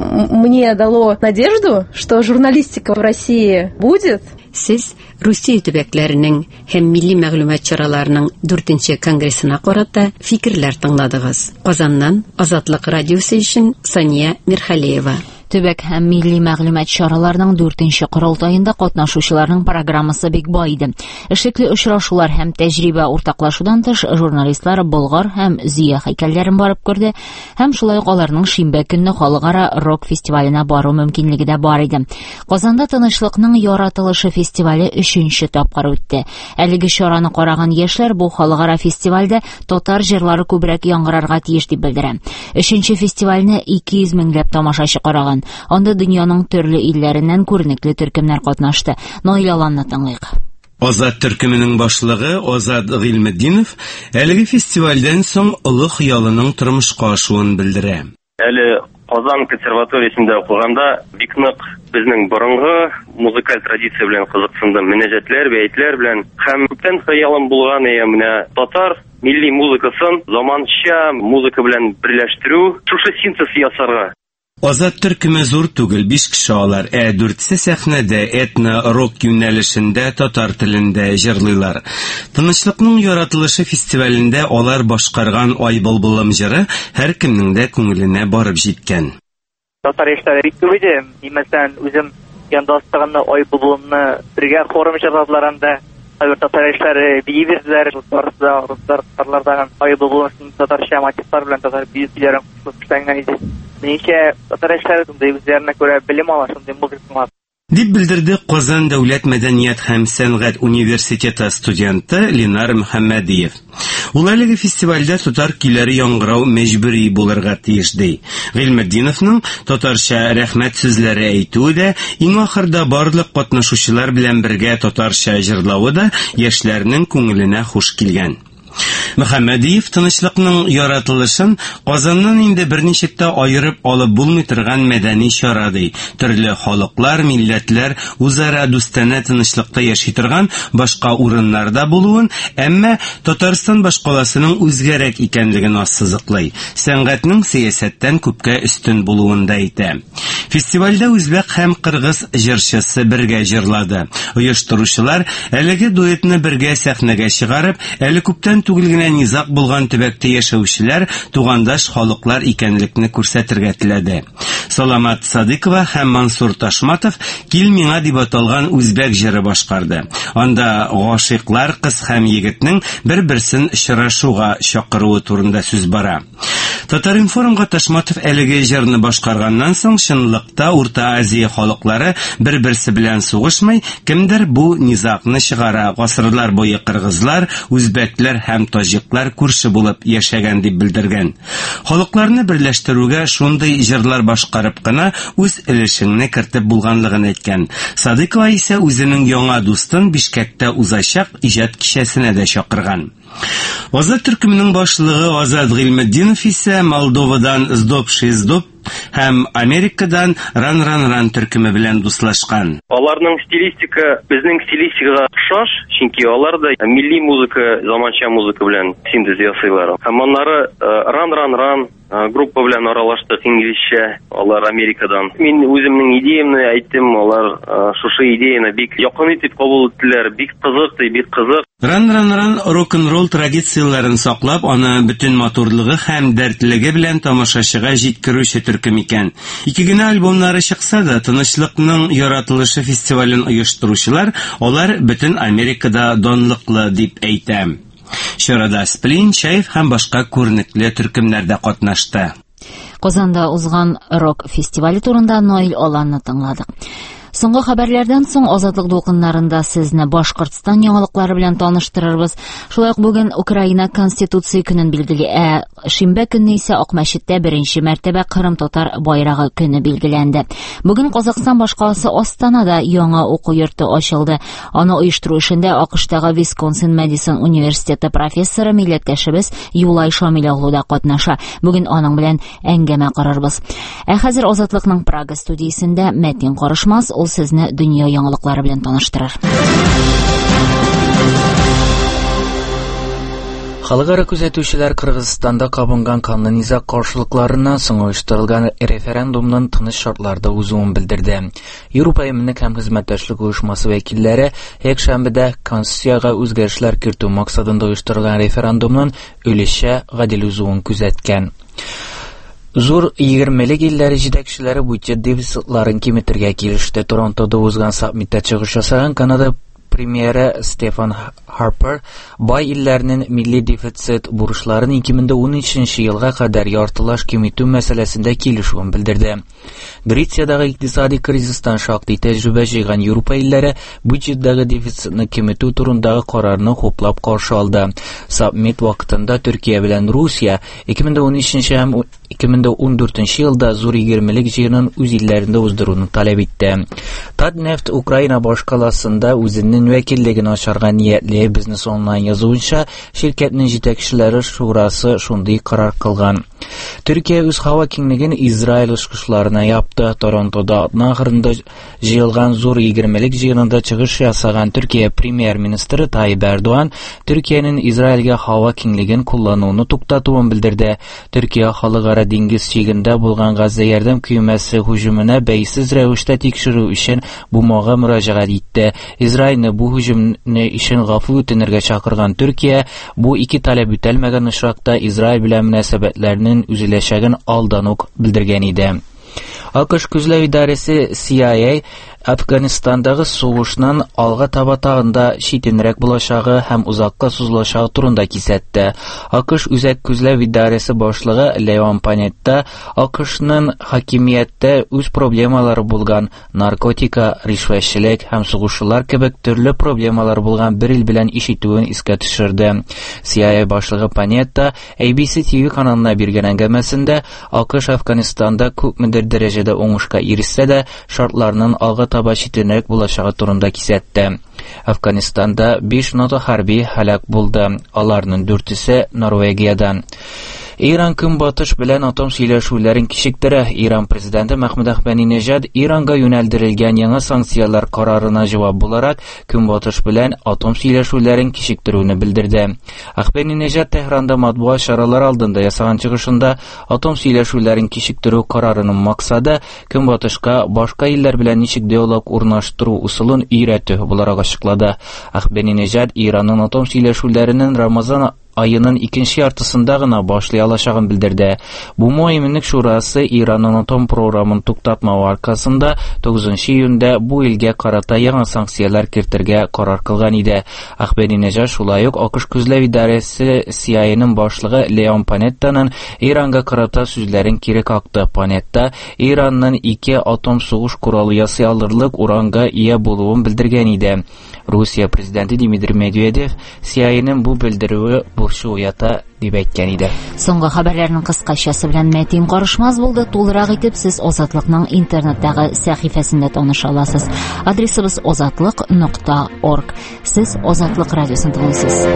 мне дало надежду, что журналистика в России будет. Сез Русия төбәкләренең һәм милли мәгълүмат чараларының дүртенче конгрессына карата фикерләр тыңладыгыз. Казаннан Азатлык радиосы өчен Сания Мирхалиева. Төбәк һәм милли мәгълүмат чараларының дүртенче корылтаенда катнашучыларның программасы бик бай иде. Эшлекле очрашулар һәм тәҗрибә уртаклашудан тыш, журналистлар Болгар һәм Зия һәйкәлләрен барып күрде, һәм шулай ук аларның шимбә көнне халыкара рок фестиваленә бару мөмкинлеге дә бар иде. Казанда Тынычлыкның яратылышы фестивале өченче тапкыр үтте. Әлеге чараны караган яшьләр бу халыкара фестивальдә татар җырлары күбрәк яңгырарга тиеш дип белдерә. Өченче фестивальне ике йөз меңләп тамашачы караган. Анда дөньяның төрле илләреннән күренекле төркемнәр катнашты. Наил Аланны тыңлыйк. Азат төркеменең башлыгы Азат Гыйлметдинов әлеге фестивальдән соң олы хыялының тормышка ашуын белдерә. Әле Казан консерваториясендә укыганда бик нык безнең борынгы музыкаль традиция белән кызыксындым. Мөнәҗәтләр, бәйтләр белән һәм күптән хыялым булган иде менә татар милли музыкасын заманча музыка белән берләштерү, шушы синтез ясарга. Азат төркеме зур түгел, биш кеше алар, ә дүртсе сәхнәдә этно-рок юнәлешендә татар телендә җырлыйлар. Тынычлыкның яратылышы фестивалендә алар башкарган Ай былбылым җыры һәркемнең дә күңеленә барып җиткән. Татар яшьләре бик күп иде. Мәсәлән, үзем яндастыгымны Ай былбылымны бергә хорым җырладылар анда. Кайбер татар бии бирделәр, барысы русларда айбы булсын татарча мотивлар белән татар биюләрен кушылган иде. Ничә татарчалар үзләренә күрә белем ала, шундый музыка дип белдерде Казан дәүләт мәдәният һәм сәнгать университеты студенты Ленар Мөхәммәдиев. Ул әлеге фестивальдә татар көйләре яңгырау мәҗбүри булырга тиеш ди. Гыйльметдиновның татарча рәхмәт сүзләре әйтүе дә, иң ахырда барлык катнашучылар белән бергә татарча җырлавы да яшьләрнең күңеленә хуш килгән. Мөхәммәдиев тынычлыкның яратылышын Казаннан инде берничек тә аерып алып булмый торган мәдәни чара ди. Төрле халыклар, милләтләр үзара дустана тынычлыкта яши торган башка урыннарда булуын, әмма Татарстан башкаласының үзгәрәк икәнлеген ассызыклый. Сәнгатьнең сиясәттән күпкә өстен булуын да әйтә. Фестивальдә үзбәк һәм кыргыз җырчысы бергә җырлады. Оештыручылар әлеге дуэтны бергә сәхнәгә чыгарып, әле күптән түгел генә низак булган төбәктә яшәүчеләр тугандаш халыклар икәнлекне күрсәтергә теләде. Саламат Садыкова һәм Мансур Ташматов «Кил миңа» дип аталган үзбәк җыры башкарды. Анда гашыйклар кыз һәм егетнең бер-берсен очрашуга чакыруы турында сүз бара. Татар-информга Ташматов әлеге җырны башкарганнан соң чынлыкта Урта Азия халыклары бер-берсе белән сугышмый, кемдер бу низакны чыгара, гасырлар буе кыргызлар, үзбәкләр һәм таҗиклар күрше булып яшәгән дип белдергән. Халыкларны берләштерүгә шундый җырлар башкарып кына үз өлешеңне кертеп булганлыгын әйткән. Садыкова исә үзенең яңа дустын Бишкәктә узачак иҗат кичәсенә дә чакырган. Азат төркеменең башлыгы Азат Гыйльметдинов исә Молдовадан Сдоб Шиздоб һәм Америкадан Ран-Ран-Ран төркеме белән дуслашкан. Аларның стилистика безнең стилистикага охшаш, чөнки алар да милли музыка, заманча музыка белән синтез ясыйлар. Һәм аннары Ран-Ран-Ран группа белән аралаштык инглизчә, алар Америкадан. Мин үземнең идеямны әйттем, алар шушы идеяны бик якын итеп кабул иттеләр, бик кызык, бик кызык. Ран-Ран-Ран рок-н-ролл традицияләрен саклап, аны бөтен матурлыгы һәм дәртлеге белән тамашачыга җиткерүче төркем икән. Ике генә альбомнары чыкса да, Тынычлыкның яратылышы фестивален оештыручылар, алар бөтен Америкада данлыклы дип әйтәм. Чарада Сплин, Чаев һәм башка күренекле төркемнәр дә катнашты. Казанда узган рок фестивале турында Ноэль Аланны тыңладык. Соңгы хәбәрләрдән соң Азатлык дулкыннарында сезне Башкортстан яңалыклары белән таныштырырбыз. Шулай ук бүген Украина Конституция көнен билгели, ә шимбә көнне исә Ак мәчеттә беренче мәртәбә Кырым татар байрагы көне билгеләнде. Бүген Казакстан башкаласы Астанада яңа уку йорты ачылды. Аны оештыру эшендә АКШтагы Висконсин-Мэдисон университеты профессоры, милләттәшебез Юлай Шамил оглу да катнаша. Бүген аның белән әңгәмә карарбыз. Ә хәзер Азатлыкның Прага студиясендә Мәтин Карышмас ул сезне дөнья яңалыклары белән таныштырыр. Халыкара күзәтүчеләр Кыргызстанда кабынган канлы низак каршылыкларыннан соң оештырылган референдумның тыныч шартларда узуын белдерде. Европа Эминлек һәм хезмәттәшлек оешмасы вәкилләре якшәмбедә Конституциягә үзгәрешләр кертү максатында оештырылган референдумның өлешчә гадел узуын күзәткән. Зур егермелек илләре җитәкчеләре бюджет дефицитларын киметергә килеште. Торонтода узган саммитта чыгыш ясаган Канада премьеры Стефан Харпер бай илләрнең милли дефицит бурычларын ике мең унөченче елга кадәр яртылаш киметү мәсьәләсендә килешүен белдерде. Грециядагы икътисади кризистан шактый тәҗрибә җыйган Европа илләре бюджеттагы дефицитны киметү турындагы карарны хуплап каршы алды. Саммит вакытында Төркия белән Русия ике мең унөченче һәм ике мең ундүртенче елда зур егермелек җыенын үз илләрендә уздыруны таләп итте. Татнефть Украина башкаласында үзенең вәкиллеген ачарга ниятле бизнес онлайн язуынча şirketнең җитәкчеләре шурасы шундый карар кылган. Төркия үз һава киңлеген Израиль ышкышларына япты. Торонтода ахырында җыелган зур егермелек җыенында чыгыш ясаган Төркия премьер-министры Таyyip Erdoğan Төркиянең Израильгә һава киңлеген куллануны туктатуын белдерде. Төркия халыкара диңгез чигендә булган Газа ярдәм көймәсе һөҗүменә бәйсез рәвештә тикшерү өчен бумага мөрәҗәгать итте. Израильне бу һөҗүмне өчен гафу үтенергә чакырган Төркия бу ике таләп үтәлмәгән очракта Израиль белән мөнәсәбәтләрнең үзеләчәген алдан ук белдергән иде. АКШ күзләү идарәсе C I A Афганистандагы сугышның алга таба тагында читенрәк булачагы һәм узакка сузылачагы турында кисәтте. АКШ үзәк күзләү идарәсе башлыгы Леон Панетта АКШның хакимияттә үз проблемалары булган наркотика, ришвәтчелек һәм сугышчылар кебек төрле проблемалар булган бер ил белән ишетүен искә төшерде. си ай эй башлыгы Панетта эй би си ти ви каналына биргән әңгәмәсендә АКШ Афганистанда күпмедер дәрәҗәдә уңышка ирешсә дә, шартларның алга таба читенрәк булачагы турында кисәтте. Афганистанда биш нота хәрби һәлак булды. Аларның дүртесе Норвегиядан. Иран көнбатыш белән атом сөйләшүләрен кичектерә. Иран президенты Мәхмүд Ахмадинеҗад Иранга юнәлдерелгән яңа санкциялар карарына җавап буларак көнбатыш белән атом сөйләшүләрен кичектерүне белдерде. Ахмадинеҗад Tehran'da матбугат чаралар алдында ясаган чыгышында атом сөйләшүләрен кичектерү карарының максаты көнбатышка башка илләр белән ничек диалог урнаштыру усулын өйрәтү буларак ачыклады. Ахмадинеҗад Иранның атом сөйләшүләренең Рамазан ayının ikinci yartısında gına başlay alacağını bildirdi. Bu Müminlik Şurası İran'ın atom programını tutatma arkasında dokuzuncu iyunda bu ilge karata yangi sanksiyalar kirtirge karar kılgan idi. Ahmedinejad şulay uк AQSh Күзләү идарәсе си ай эй-ның башлыгы Леон Панеттаның Иранга карата сүзләрен кире какты. Панетта Иранның ике атом сугыш куралы ясый алырлык уранга ия булуын белдергән иде. Русия президенты Дмитрий Медведев си ай эй-ның бу белдерүе бурчы уята дип әйткән иде. Соңгы хәбәрләрнең кыскачасы белән Мәтин Карышмаз булды. Тулырак итеп сез Азатлыкның интернеттагы сәхифәсендә таныша аласыз. Адресыбыз азатлык нокта орг. Сез Азатлык радиосын тыңлыйсыз.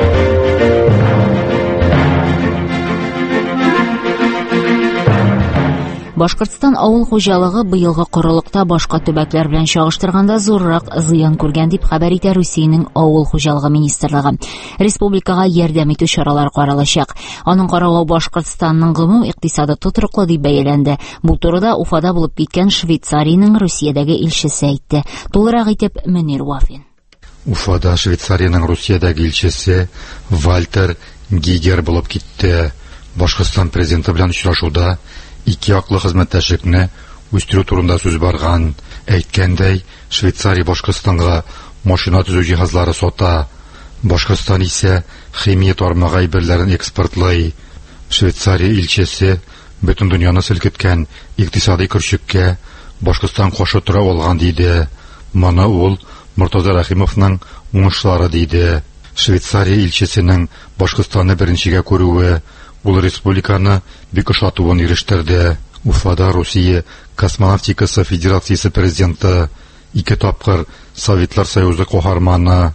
Башкортстан авыл хуҗалыгы быелгы корылыкта башка төбәкләр белән чагыштырганда зуррак зыян күргән дип хәбәр итә Русиянең авыл хуҗалыгы министрлыгы. Республикага ярдәм итү чаралары каралачак. Аның каравы Башкортстанның гомум икътисады тотрыклы дип бәяләнде. Бу турыда Уфада булып киткән Швейцариянең Русиядәге илчесе әйтте. Тулырак итеп Мөнир Вафин. Уфада Швейцариянең Русиядәге илчесе Вальтер Гигер булып китте. Башкортстан президенты белән очрашуда ике яклы хезмәттәшлекне үстерү турында сүз барган. Әйткәндәй, Швейцария Башкортстанга машина төзү җиһазлары сата. Башкортстан исә химия тармагы әйберләрен экспортлый. Швейцария илчесе бөтен дөньяны селкеткән икътисади көрчеккә Башкортстан каршы тора алган диде. Моны ул Муртаза Рахимовның уңышлары диде. Швейцария илчесенең Башкортстанны беренчегә күрүе ул республиканы бик ошатуын ирештерде. Уфада Русия космонавтикасы федерациясе президенты, ике тапкыр Советлар Союзы каһарманы,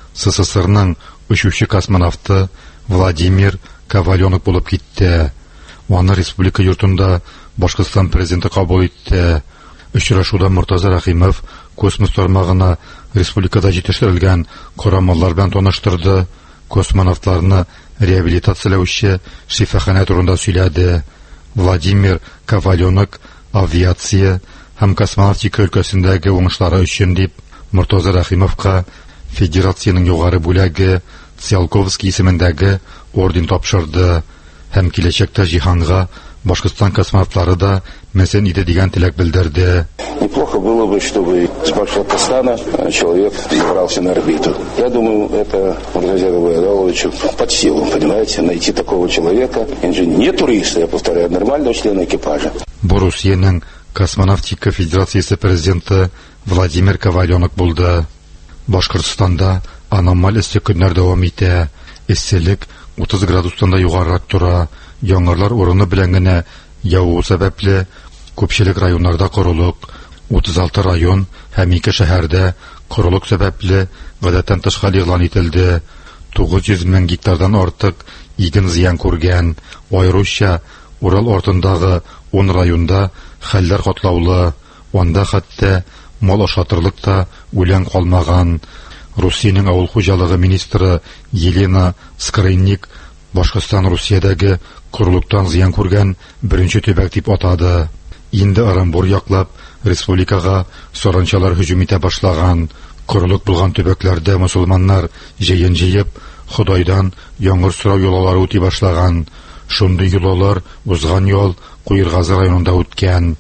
СССРның очучы космонавты Владимир Коваленок булып китте. Аны республика йортында Башкортстан президенты кабул итте. Очрашуда Муртаза Рахимов космос тармагына республикада җитештерелгән корамаллар белән таныштырды. Космонавтларны реабилитацияләүче шифахана турында сөйләде. Владимир Коваленок авиация һәм космонавтика өлкәсендәге уңышлары өчен дип Муртаза Рахимовка федерациянең югары бүләге Циолковский исемендәге орден тапшырды. Һәм киләчәктә җиһанга Башкортстан космонавтлары да мәсән иде дигән теләк белдерде. Неплохо было бы, чтобы с Башкортостана человек добрался на орбиту. Я думаю, это Муртазе Абдулловичу под силу, понимаете, найти такого человека, он же не турист, я повторяю, нормального члена экипажа. Русиянең космонавтика федерациясе президенты Владимир Коваленок булды. Башкортстанда аномаль эссе көннәр дәвам итә. Эсселек утыз градустан да югарырак тора. Яңгырлар урыны белән генә яву сәбәпле күпчелек районнарда корылык, утыз алты район һәм ике шәһәрдә корылык сәбәпле гадәттән тыш хәл игълан ителде. тугыз йөз мең гектардан артык иген зыян күргән. Аеруча Урал артындагы он районда хәлләр катлаулы. Анда хәтта мал ашатырлык та үлән калмаган. Русиянең авыл хуҗалыгы министры Елена Скрынник Башкортстан Русиядәге корылыктан зыян күргән беренче төбәк дип атады. Инде Оромбур яклап республикага саранчалар һөҗүм итә башлаган. Корылык булган төбәкләрдә мусулманнар җыен җыеп Худайдан яңгыр сорау юллары үти башлаган. Шундый юллар узган ел Куйыргазы районында үткән.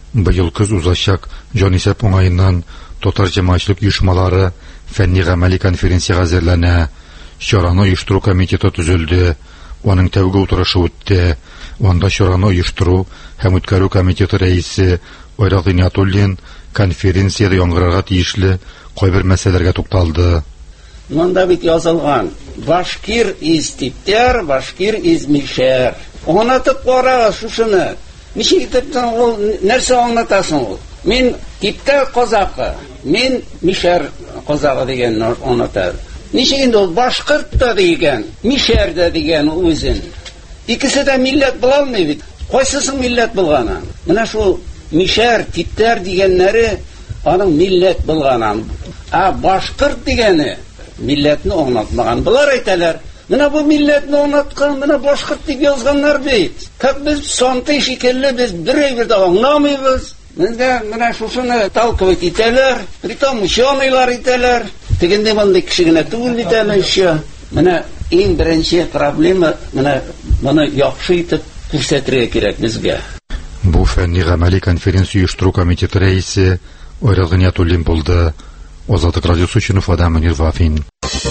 Быел көз узачак җанисәп уңаеннан татар җәмәгатьчелек оешмалары фәнни-гамәли конференцияга әзерләнә. Чараны оештыру комитеты төзелде. Аның тәүге утырышы үтте. Анда чараны оештыру һәм үткәрү комитеты рәисе Айрат Гыйниятуллин конференцияда яңгырарга тиешле кайбер мәсьәләләргә тукталды. Монда бит язылган: Башкир из Типтер, Башкир из Мишер. Аңлатып кара шушыны. Ничек итеп ул нәрсә аңлатасың ул? Мин Типтер казакы, мин Мишер казагы дигән аңлата. Ничек инде ул башкорт та дигән, Мишер дә дигән үзен. Икесе дә милләт була алмый бит. Кайсысын милләт булган? Менә шул Мишер, Типтер дигәннәре аның милләт булган. А башкорт дигәне милләтне аңлатмаган. Булар әйтәләр. Менә бу милләтне аңлаткан, менә башкорт дип язганнар бит. Как без санты шикелле без берәйбер дә аңламыйбыз. Менә менә шушыны талкывать итәләр, притом ученыйлар итәләр. Тегенде монда кешегенә түгел бит әле еще. Менә иң беренче проблема менә моны яхшы итеп күрсәтергә кирәк безгә. Бу фәнни-гамәли конференция оештыру комитеты рәисе Айрат Гыйниятуллин булды. Азаттык радиосы өчен Фадам Мөнир Вафин.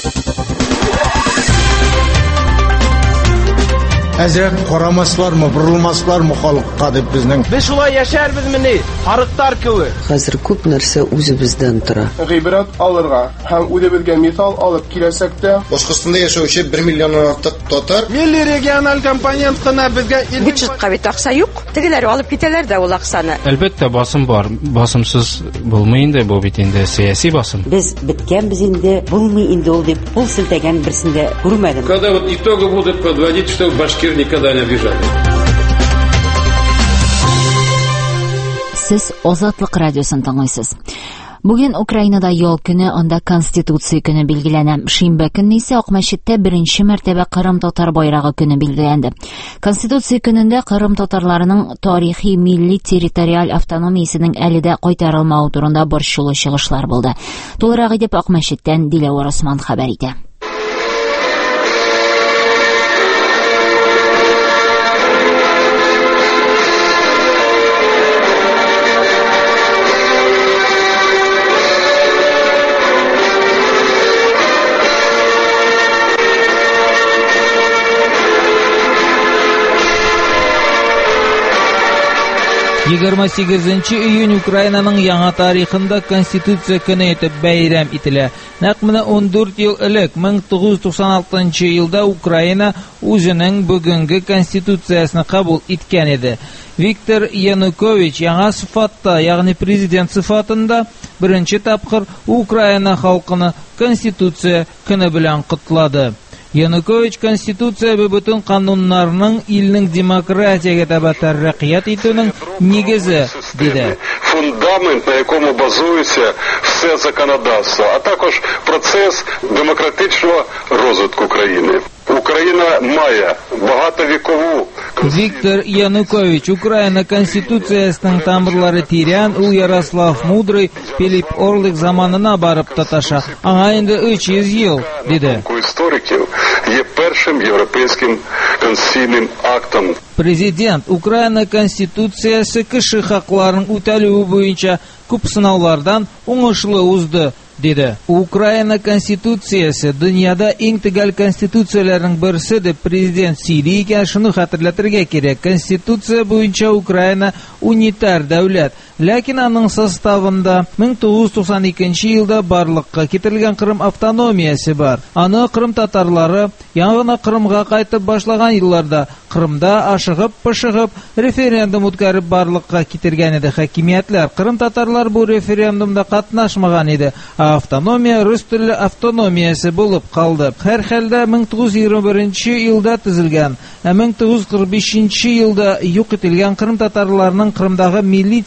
Әзрәк карамаслармы, бурылмаслармы халыкка дип безнең. Без шулай яшәрбез мени, харыктар кебек. Хәзер күп нәрсә үзебездән тора. Гыйбрат алырга һәм үзебезгә мисал алып киләсәк тә, Башкортстанда яшәүче бер миллионнан артык татар милли региональ компонент кына безгә бюджетка бит акча юк. Тегеләр алып китәләр дә ул акчаны. Әлбәттә басым бар. Басымсыз булмый инде бу бит инде сиясәт басым. Без биткәнбез инде, булмый инде ул дип пул селтәгән берсендә күрмәдем. Когда вот итоги будут подводить, что Башкир никогда не обижали. Сез Азатлык радиосын тыңлыйсыз. Бүген Украинада ял көне, анда Конституция көне билгеләнә. Шимбә көнне исә Акмәчеттә беренче мәртәбә Кырым татар байрагы көне билгеләнде. Конституция көнендә Кырым татарларының тарихи милли территориаль автономиясенең әле дә кайтарылмауы турында борчулы чыгышлар булды. Тулырак итеп Акмәчеттән Диләвар Осман хәбәр итә. егерме сигезенче июнь Украинаның яңа тарихында Конституция көне итеп бәйрәм ителә. Нәкъ менә ун дүрт ел элек, мең тугыз йөз туксан алтынчы елда Украина үзенең бүгенге конституциясен кабул иткән иде. Виктор Янукович яңа сыйфатта, ягъни президент сыйфатында беренче тапкыр Украина халкыны Конституция көне белән котлады. Янукович Конституция бөтен кануннарның илнең демократиягә таба тәрәккыят итүнең нигезе диде. Фундамент, на якому базується все законодавство, а також процес демократичного розвитку країни. Україна має багатовікову. Виктор Янукович Украина Конституциясының тамырлары тирән, ул Ярослав Мудрый, Филипп Орлык заманына барып тоташа. Аңа инде өч йөз ел диде. Істориків є першим європейським конституційним актом. Президент Украина Конституциясы кеше хакларын үтәлүе буенча күп сынаулардан уңышлы узды диде. Украина Конституциясы дөньяда иң төгәл конституцияләрнең берсе дип президент сөйли икән, шуны хәтерләтергә кирәк. Конституция буенча Украина унитар дәүләт, ләкин аның составында мең тугыз йөз туксан икенче елда барлыкка китерелгән Кырым автономиясе бар. Аны Кырым татарлары яңа Кырымга кайтып башлаган елларда Кырымда ашыгып-пышыгып референдум үткәреп барлыкка китергән иде хакимиятләр. Кырым татарлар бу референдумда катнашмаган иде. Автономия рус телле автономиясе булып калды. Һәр хәлдә мең тугыз йөз егерме беренче елда төзелгән, ә мең тугыз йөз кырык бишенче елда юк ителгән Кырым татарларының Кырымдагы милли территория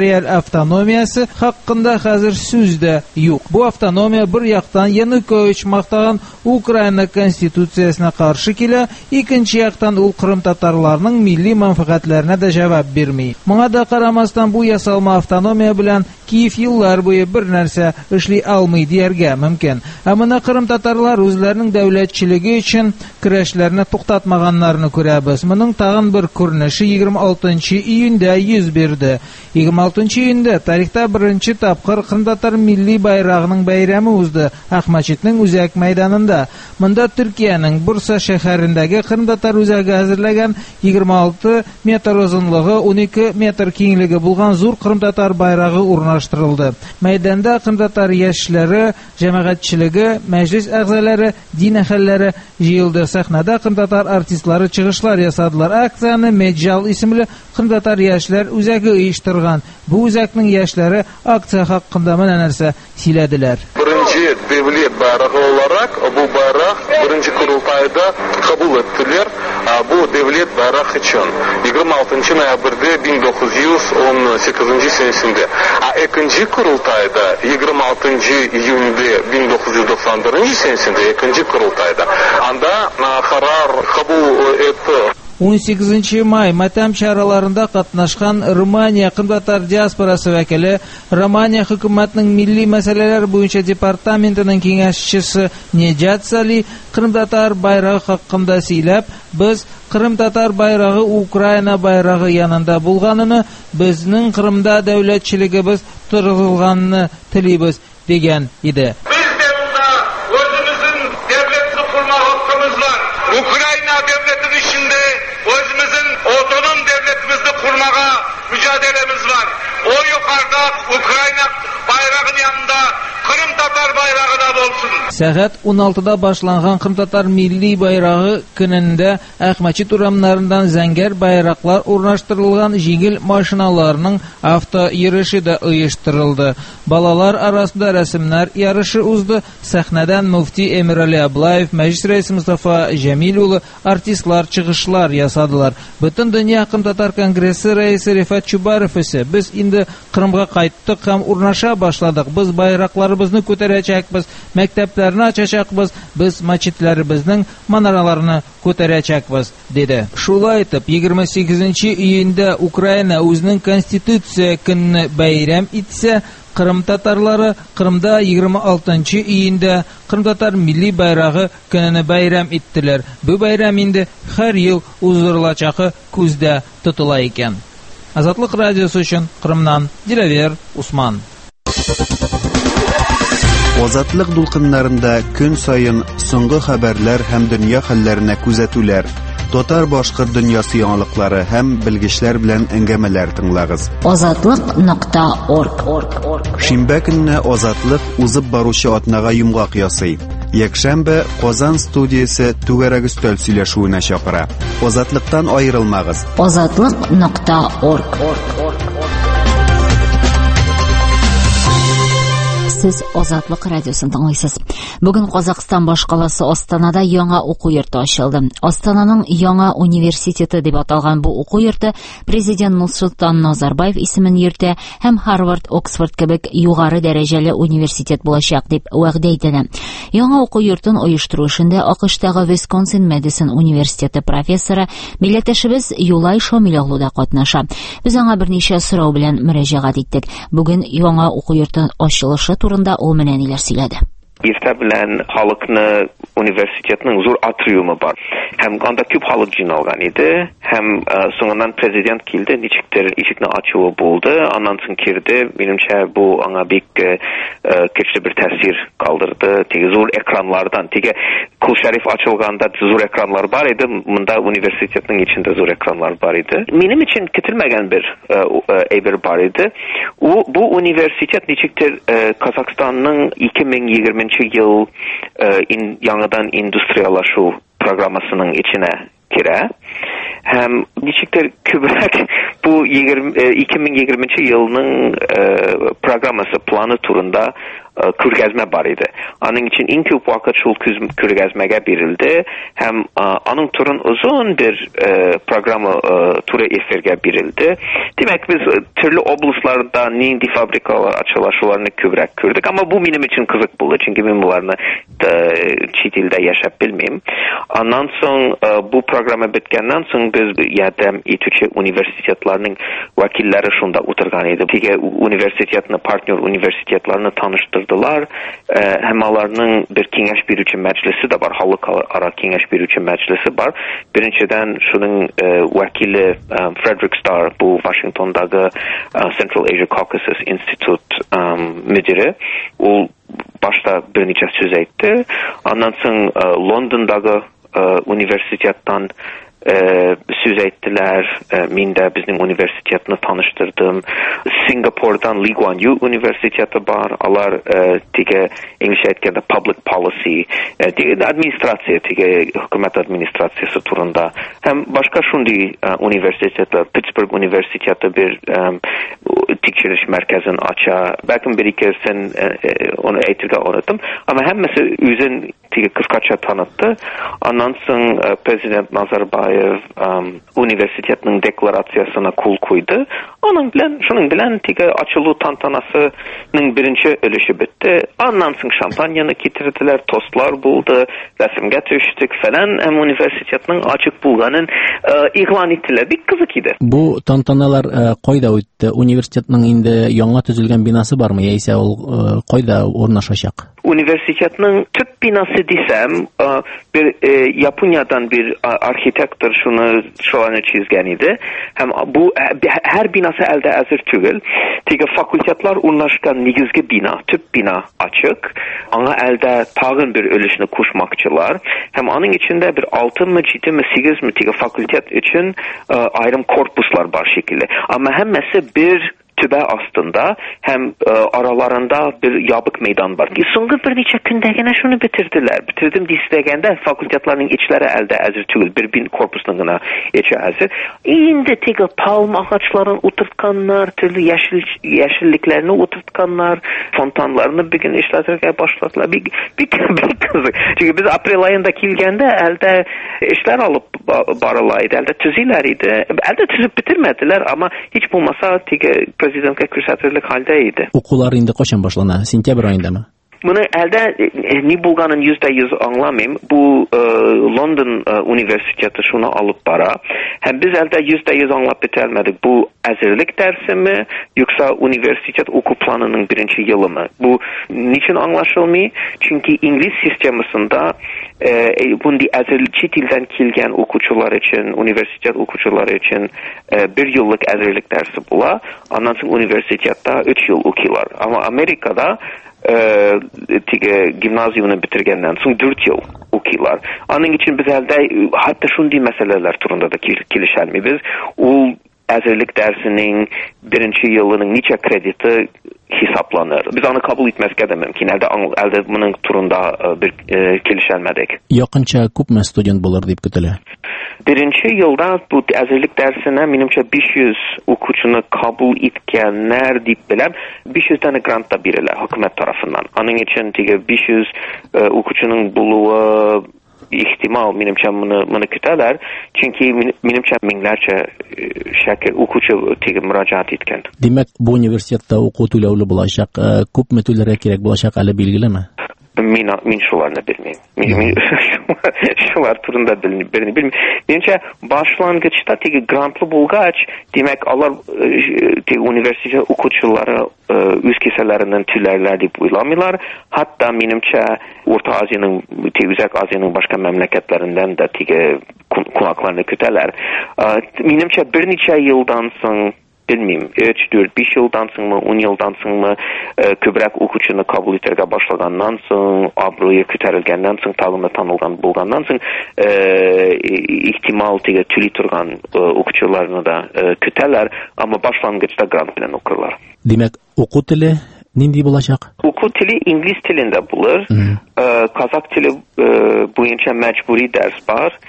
территориаль автономиясы хакында хәзер сүз дә юк. Бу автономия бер яктан Янукович мактаган Украина конституциясенә каршы килә, икенче яктан ул Крым татарларының милли мәнфәгатьләренә дә җавап бирми. Моңа да карамастан бу ясалма автономия белән Киев еллар буе бер нәрсә эшли алмый дияргә мөмкин. Ә моны Крым татарлар үзләренең дәүләтчелеге өчен көрәшләрне туктатмаганнарны күрәбез. Моның тагын бер күренеше егерме алтынчы июньдә йөз бирде. егерме алтынчы июньдә тарихта беренче тапкыр Крым татар милли байрагының бәйрәме узды Ахмачитның үзәк мәйданында. Монда Төркиянең Бурса шәһәрендәге Крым татар үзәге әзерләгән егерме алты метр озынлыгы, унике метр киңлеге булган зур Крым татар байрагы урнаштырылды. Мәйданда Крым татар яшьләре, җәмәгатьчелеге, мәҗлес әгъзалары, дин әһелләре җыелды. Сәхнәдә Крым татар артистлары чыгышлар ясадылар. Акцияны Меджал исемле Крым татар яшьләр үзәге оештырган. Бу үзәкнең яшьләре акция хакында менә нәрсә сөйләделәр. Беренче дәүләт байрагы olarak bu bayrak birinci kurultayda kabul ettiler. Bu devlet bayrak için yigirme altıncı noyabrda bin dokuz yüz on sekizinci senesinde. ikinci kurultayda yigirme altıncı iyunda bin dokuz yüz doksan birinci senesinde ikinci kurultayda anda karar kabul etti. он сигезенче май матәм чараларында катнашкан Румыния Крым татар диаспорасы вәкиле, Румыния хөкүмәтенең милли мәсьәләләр буенча департаментының киңәшчесе Неджат Сали Крым татар байрагы хакында сөйләп, без Крым татар байрагы Украина байрагы янында булганыны, безнең Крымда дәүләтчелегебез торгызылганны телибез дигән иде. Ukrayna devletinin içinde özümüzün otonom devletimizi kurmağa mücadelemiz var. O yukarıda Ukrayna bayrağının yanında Крым татар байрагы да булсын. Сәгать он алтыда башланган Крым татар милли байрагы көнендә Ахмачит урамнарыннан зәңгәр байраклар урнаштырылган җиңел машиналарның авто йөреше дә оештырылды. Балалар арасында рәсемнәр ярышы узды. Сәхнәдән муфти Эмирали Аблаев, мәҗлес рәисе Мустафа Җәмил улы артистлар чыгышлар ясадылар. Бөтен дөнья Крым татар конгрессы рәисе Рифат Чубаров исә без инде Крымга кайттык һәм урнаша башладык. Без байракларыбызны күтәрәчәкбез, мәктәпләрне ачачакбыз, без мачитләребезнең манараларны күтәрәчәкбез, диде. Шулай итеп, егерме сигезенче июньдә Украина үзенең конституция көнне бәйрәм итсә, Крым татарлары Крымда егерме алтынчы июньдә Крым татар милли байрагы көнне бәйрәм иттеләр. Бу бәйрәм инде һәр ел уздырылачакы күздә тотыла икән. Азатлык радиосы өчен Крымнан Диләвер Усман. Азатлык дулкыннарында көн сайын соңгы хәбәрләр һәм дөнья хәлләренә күзәтүләр, татар-башкорт дөньясы яңалыклары һәм белгечләр белән әңгәмәләр тыңлагыз. азатлык нокта орг. Шимбә көнне Азатлык узып баручы атнага йомгак ясый. Якшәмбе Казан студиясе түгәрәк өстәл сөйләшүенә чакыра. Азатлыктан аерылмагыз. азатлык нокта орг. Сез Азатлык радиосын тыңлыйсыз. Бүген Казакстан баш каласы Астанада яңа уку йорты ачылды. Астананың яңа университеты дип аталган бу уку йорты президент Нурсултан Назарбаев исемен йөртә һәм Харвард, Оксфорд кебек югары дәрәҗәле университет булачак дип вәгъдә ителә. Яңа уку йортын оештыру эшендә АКШтагы Висконсин Мэдисон университеты профессоры милләттәшебез Юлай Шамил оглы да катнаша. Без аңа берничә сорау белән мөрәҗәгать иттек. Бүген яңа уку йорты ачылышы турында ул менә ниләр сөйләде. Иртә белән халыкны университетның зур атриумы бар. Һәм анда күп халык җыйналган иде. Һәм соңыннан президент килде, ничектер ишекне ачуы булды. Аннан соң кирде. Минемчә бу аңа бик көчле бер тәэсир калдырды. Теге зур экраннардан, теге Кул Шәриф ачылганда зур экраннар бар иде. Монда университетның ичендә зур экраннар бар иде. Минем өчен көтелмәгән бер әйбер бар иде. Бу университет ничектер Казакстанның ике мең егерменче ел яңадан индустриялашу программасының içine кирә. Һәм ничектер күбрәк бу ике мең егерменче елның программасы планы турында күргәзмә бар иде. Аның için en köp vakit şul күргәзмәгә бирелде. Hem аның turun uzun bir programı tura efirge birildi. Demek biz türlü obluslarda nindi fabrikalar açılaşılarını kübrek gördük. Ama bu benim için kızık buldu. Çünkü ben bunlarını çit ilde yaşap bilmeyim. Ondan sonra bu programı bitkenden sonra biz Yadem İTÜçe üniversitetlerinin vakilleri şunda oturganıydı. Tige üniversitetini, partner üniversitetlerini tanıştırdılar. Hem alarının bir kengeş bir üçün meclisi de var. Halk ara kengeş bir üçün meclisi var. Birinciden şunun vakili Frederick Starr, bu Washington'daki Central Asia Caucasus Institute müdürü. O başta bir neçə söz etdi. Ondan sonra London'daki üniversitetten söz ettiler. Min de bizim üniversitetini tanıştırdım. Singapur'dan Lee Kuan Yew Üniversiteti var. Alar tige İngiliz etkende public policy, tige administrasiya, tige hükümet administrasiyası turunda. Hem başka şundi üniversitetler, Pittsburgh Üniversiteti bir tikçiliş merkezini aça. Belki bir iki sen onu eğitirge öğrettim. Ama hem mesela üzün tige kıskaça tanıttı. Ondan sonra Prezident Nazarbayev Um, üniversitetinin deklarasyasına kul koydu. Onun bilen, şunun bilen tige açılı tantanasının birinci ölüşü bitti. Ondan sonra şampanyanı getirdiler, tostlar buldu, resimge düştük falan. Hem üniversitetinin açık bulganın e, ilan ettiler. Bir kızık idi. Bu tantanalar e, koyda öttü. Üniversitetinin indi yanga tüzülgen binası var mı? Yeyse o e, koyda ornaşacak. Üniversitetinin tüp binası desem e, bir e, Japonya'dan bir architektör şunu şu an çizgen idi. Hem bu her binası elde hazır tügül. Tige fakültetler unlaşkan nigizgi bina, tüp bina açık. Ana elde tağın bir ölüşünü kuşmakçılar. Hem onun içinde bir altı mı ciddi mi sekiz mi tige fakültet için e, ayrım korpuslar var şekilde. Ama hem mesela bir tübe aslında hem e, aralarında bir yabık meydan var. Songa bir neçə gündə gene şunu bitirdiler. Bitirdim distəgəndə fakültetlerin içləri əldə əzir tügül. Bir bin korpusluğuna içi əzir. İndi tige palm ağaçların oturtkanlar, türlü yeşil, yeşilliklerini oturtkanlar, fontanlarını bir gün işlətirgə başladılar. Bir, bir, bir kızı. Çünkü biz aprel ayında kilgəndə əldə işler alıp barılaydı. Əldə tüzüləriydi. Əldə tüzüp bitirmediler ama hiç bulmasa tige Prezident'e kürsatırlık haldeydi. Okullar indi koşan başlana? Sentyabr ayında mı? Bunu elde ni bulganın yüzde yüz anlamayayım. Bu e, London e, Üniversiteti şunu alıp bara. Hem biz elde yüzde yüz anlap bitermedik. Bu hazırlık dersi mi yoksa üniversitet okul planının birinci yılı mı? Bu niçin anlaşılmıyor? Çünkü İngiliz sistemasında e, bunu hazırlık çit ilden kilgen okuçular için, üniversitet okuçuları için e, bir yıllık hazırlık dersi bula. Ondan sonra üniversitette üç yıl okuyorlar. Ama Amerika'da e, tige gimnazyumunu bitirgenden sonra dört yıl okuyorlar. Onun için biz elde hatta şundi meseleler turunda da kilişelmi biz. O hazırlık dersinin birinci yılının niçe krediti hesaplanır. Biz onu kabul etmezke de mümkün. Elde, elde bunun turunda bir e, kilişelmedik. Yakınca küp mü student bulur deyip kütüle? Birinci yılda bu hazırlık dersine minimçe beş yüz okuçunu kabul etkenler deyip bilem beş yüz tane grant da biriler hükümet tarafından. Onun için beş yüz e, okuçunun buluğu ihtimal minimçe bunu, bunu kütələr. Çünkü minimçe minlərçə şəkil okuçu tege müracaat etken. Demek bu üniversitette oku tülevli bulacak. Küp mü tülere gerek bulacak hali bilgili mi? Min, min şularını bilmeyeyim. Min, min, şular turunda bilmeyeyim. Minimçe başlangıçta tege grantlı bulgaç demek alır tege üniversite okuçuları üst keselerinden tülerler deyip uylamıyorlar. Hatta minimçe Orta Asya'nın, Uzak Asya'nın başka memleketlerinden de tege kulaklarını küteler. Minimçe bir neçə yıldan sonra bilmeyeyim, üç, dört, beş yıldan sonra mı, on yıldan sonra mı e, kübrek okuçunu kabul ettirge başlagandan sonra, abroya küterilgenden sonra, talımda tanılgan bulgandan sonra e, ihtimal tege tüli turgan e, okuçularını da e, küteler ama başlangıçta grant bilen okurlar. Demek oku tili нинди булачак? Уку tili İngiliz tilinde bulur. Ee, Kazak tili e, boyunca mecburi ders var.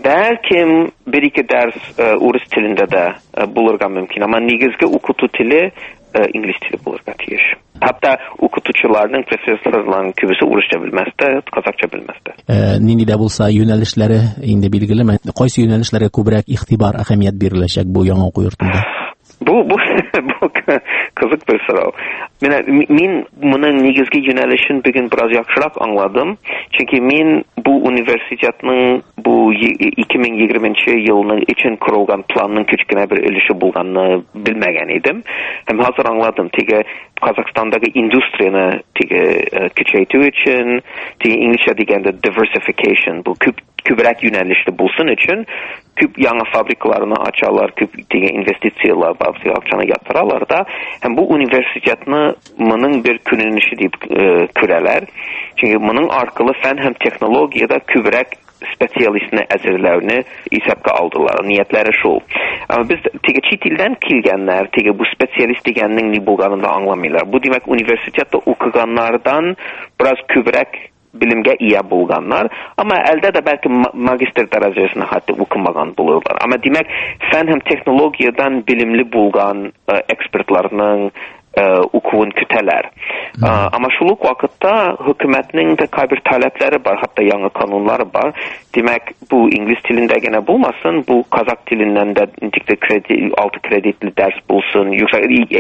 Belki bir iki ders e, Urus tilinde de e, bulurga mümkün ama nigizgi okutu tili e, İngiliz tili bulurga tiyiş. Hatta okutucularning, professorlarning kübüsü Urusça bilmezdi, Kazakça bilmezdi. Ee, nindi de bulsa yönelişleri indi bilgilimi? Qaysi yönelişlere kubrak ihtibar, ahamiyat berilecek bu yangi oku yurtunda? Bu bu bu kızık bir soru. Men men bunun negizgi yönelişini bugün biraz yaxşırak anladım. Çünkü men bu üniversitenin bu iki bin yirminci yılının için kurulgan planının küçükene bir ilişki bulganını bilmegen idim. Hem hazır anladım. Tige Kazakistan'daki industriyini tige küçeytü için, tige İngilizce degende diversification, bu küp kübrek yönelişli bulsun için küp yanı fabrikalarını açarlar, küp tige investisiyalar akçana yatırarlar da hem bu üniversitenin bir kününüşü deyip e, küreler. Çünkü bunun arkalı fen hem teknolojiyada kübrek spesialistini əzirlərini hesabqa aldılar. Niyetləri şu. Ama biz tige çit ildən kilgenler, tige bu spesialist degenin ne bulganını anlamıyorlar. Bu demek üniversitede okuganlardan biraz kübrek bilimge iyi bulganlar. Ama elde de belki magister derecesine hatta okumagan bulurlar. Ama demek fen hem teknolojiyadan bilimli bulgan e, ekspertlarının ukuvun küteler. Hmm. Ama şuluk vakitte hükümetinin de kabir talepleri var, hatta yanı kanunları var. Demek bu İngiliz tilinde gene bulmasın, bu Kazak tilinden de kredi, altı kreditli ders bulsun, yüksek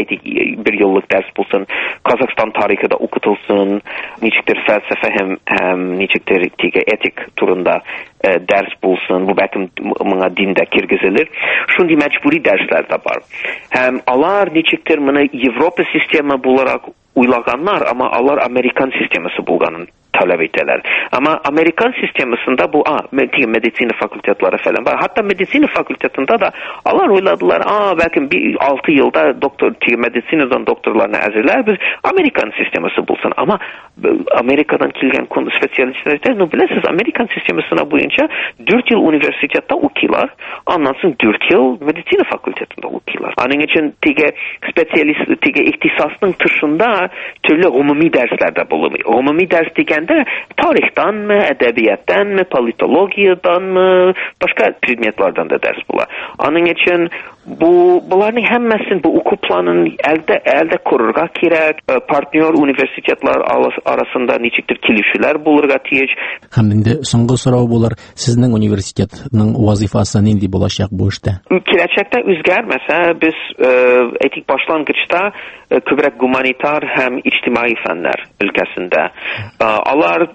bir yıllık ders bulsun, Kazakistan tarihi de okutulsun, niçiktir felsefe hem, hem niçiktir etik turunda e, ders bulsun, bu belki buna dinde kirgizilir. Şundi mecburi dersler de var. Hem alar niçiktir buna Avrupa sistemi bularak uylaganlar ama alar Amerikan sistemisi bulganın talep ettiler. Ama Amerikan sistemisinde bu a medisini fakültetleri falan var. Hatta medisini fakültetinde de alar uyladılar. Aa belki bir altı yılda doktor medisiniden doktorlarına ezirler. Biz Amerikan sistemisi bulsun. Ama Amerika'dan kilgen konu spesiyalistler ne bilesiz Amerikan sistemisine boyunca dört yıl üniversitede okuyorlar. Anlatsın dört yıl medisini fakültetinde okuyorlar. Onun için tige spesiyalist tige ihtisasının dışında türlü umumi derslerde bulunuyor. Umumi ders degen de tarihten mi, edebiyattan mı, politologiyadan mı, başka predmetlerden de ders bular. Onun için bu bunların hemmesini bu oku planını elde elde kururga gerek. Partner üniversiteler arasında niçiktir kilişler bulurga tiyiş. Hem de soňky soraw bolar, sizning üniversitetning wazifasy nindi bolacak bu işte? Gelecekte özgermese biz e, etik başlangıçta e, kübrek humanitar hem içtimai fenler ülkesinde. E, alar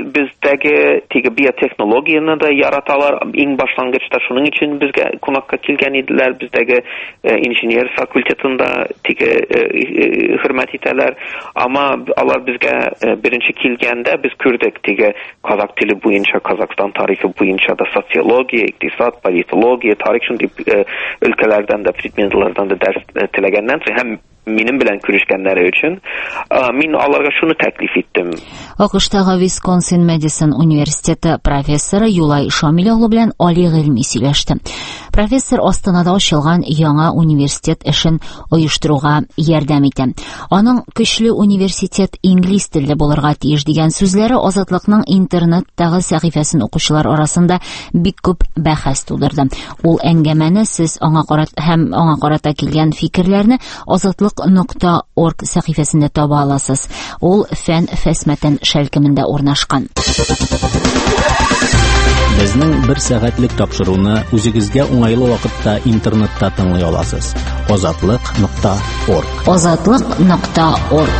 bizdeki tige biyoteknolojiyini de yaratalar. İn başlangıçta şunun için bizge konakka kilgen idiler. Bizdeki e, injiniyer fakültetinde tige e, e, hürmet iteler. Ama alar bizge e, birinci kilgende biz kürdük tige Kazak tili boyunca, Kazakistan tarihi boyunca da sosyoloji, iktisat, politoloji, tarih şundi e, ülkelerden de, predmetlerden de ders e, tilegenden hem benim bilen görüşkenleri için min alarga şunu teklif ettim. Акыштагы Wisconsin Madison университеты профессоры Юлай Шамил оглы белән али гыйльми сөйләште. Профессор Астанада ачылган яңа университет эшен оештыруга ярдәм итә. Аның көчле университет инглиз телле булырга тиеш дигән сүзләре Азатлыкның интернеттагы сәхифәсен укучылар арасында бик күп бәхәс тудырды. Ул әңгәмәне сез аңа карат һәм аңа карата килгән фикерләрне Азатлык нокта орг сәхифәсендә таба аласыз. Ул фән фәсмәтен шәлкемендә урнашкан. Безнең бер сәгатьлек тапшыруны үзегезгә уңайлы вакытта интернетта тыңлый аласыз. азатлык нокта орг. азатлык нокта орг.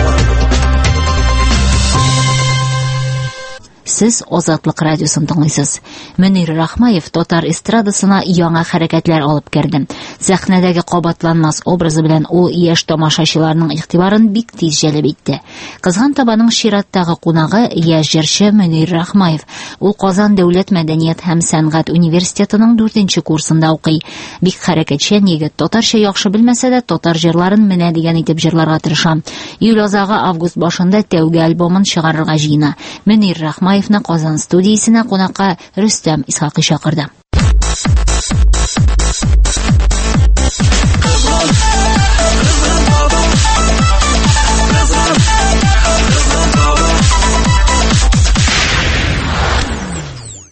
Сез Азатлык радиосын тыңлыйсыз. Мөнир Рахмаев татар эстрадасына яңа хәрәкәтләр алып керде. Сәхнәдәге кабатланмас образы белән ул яшь тамашачыларның игътибарын бик тиз җәлеп итте. Кызган табаның чираттагы кунагы яшь җырчы Мөнир Рахмаев. Ул Казан дәүләт мәдәният һәм сәнгать университетының дүртенче курсында укый. Бик хәрәкәтчән егет, татарча яхшы белмәсә дә татар җырларын менә дигән итеп җырларга тырыша. Июль азагы август башында тәүге альбомын чыгарырга җыена. Мөнир Рахмаев Казан студиясенә кунакка Рөстәм Исхакый чакырды.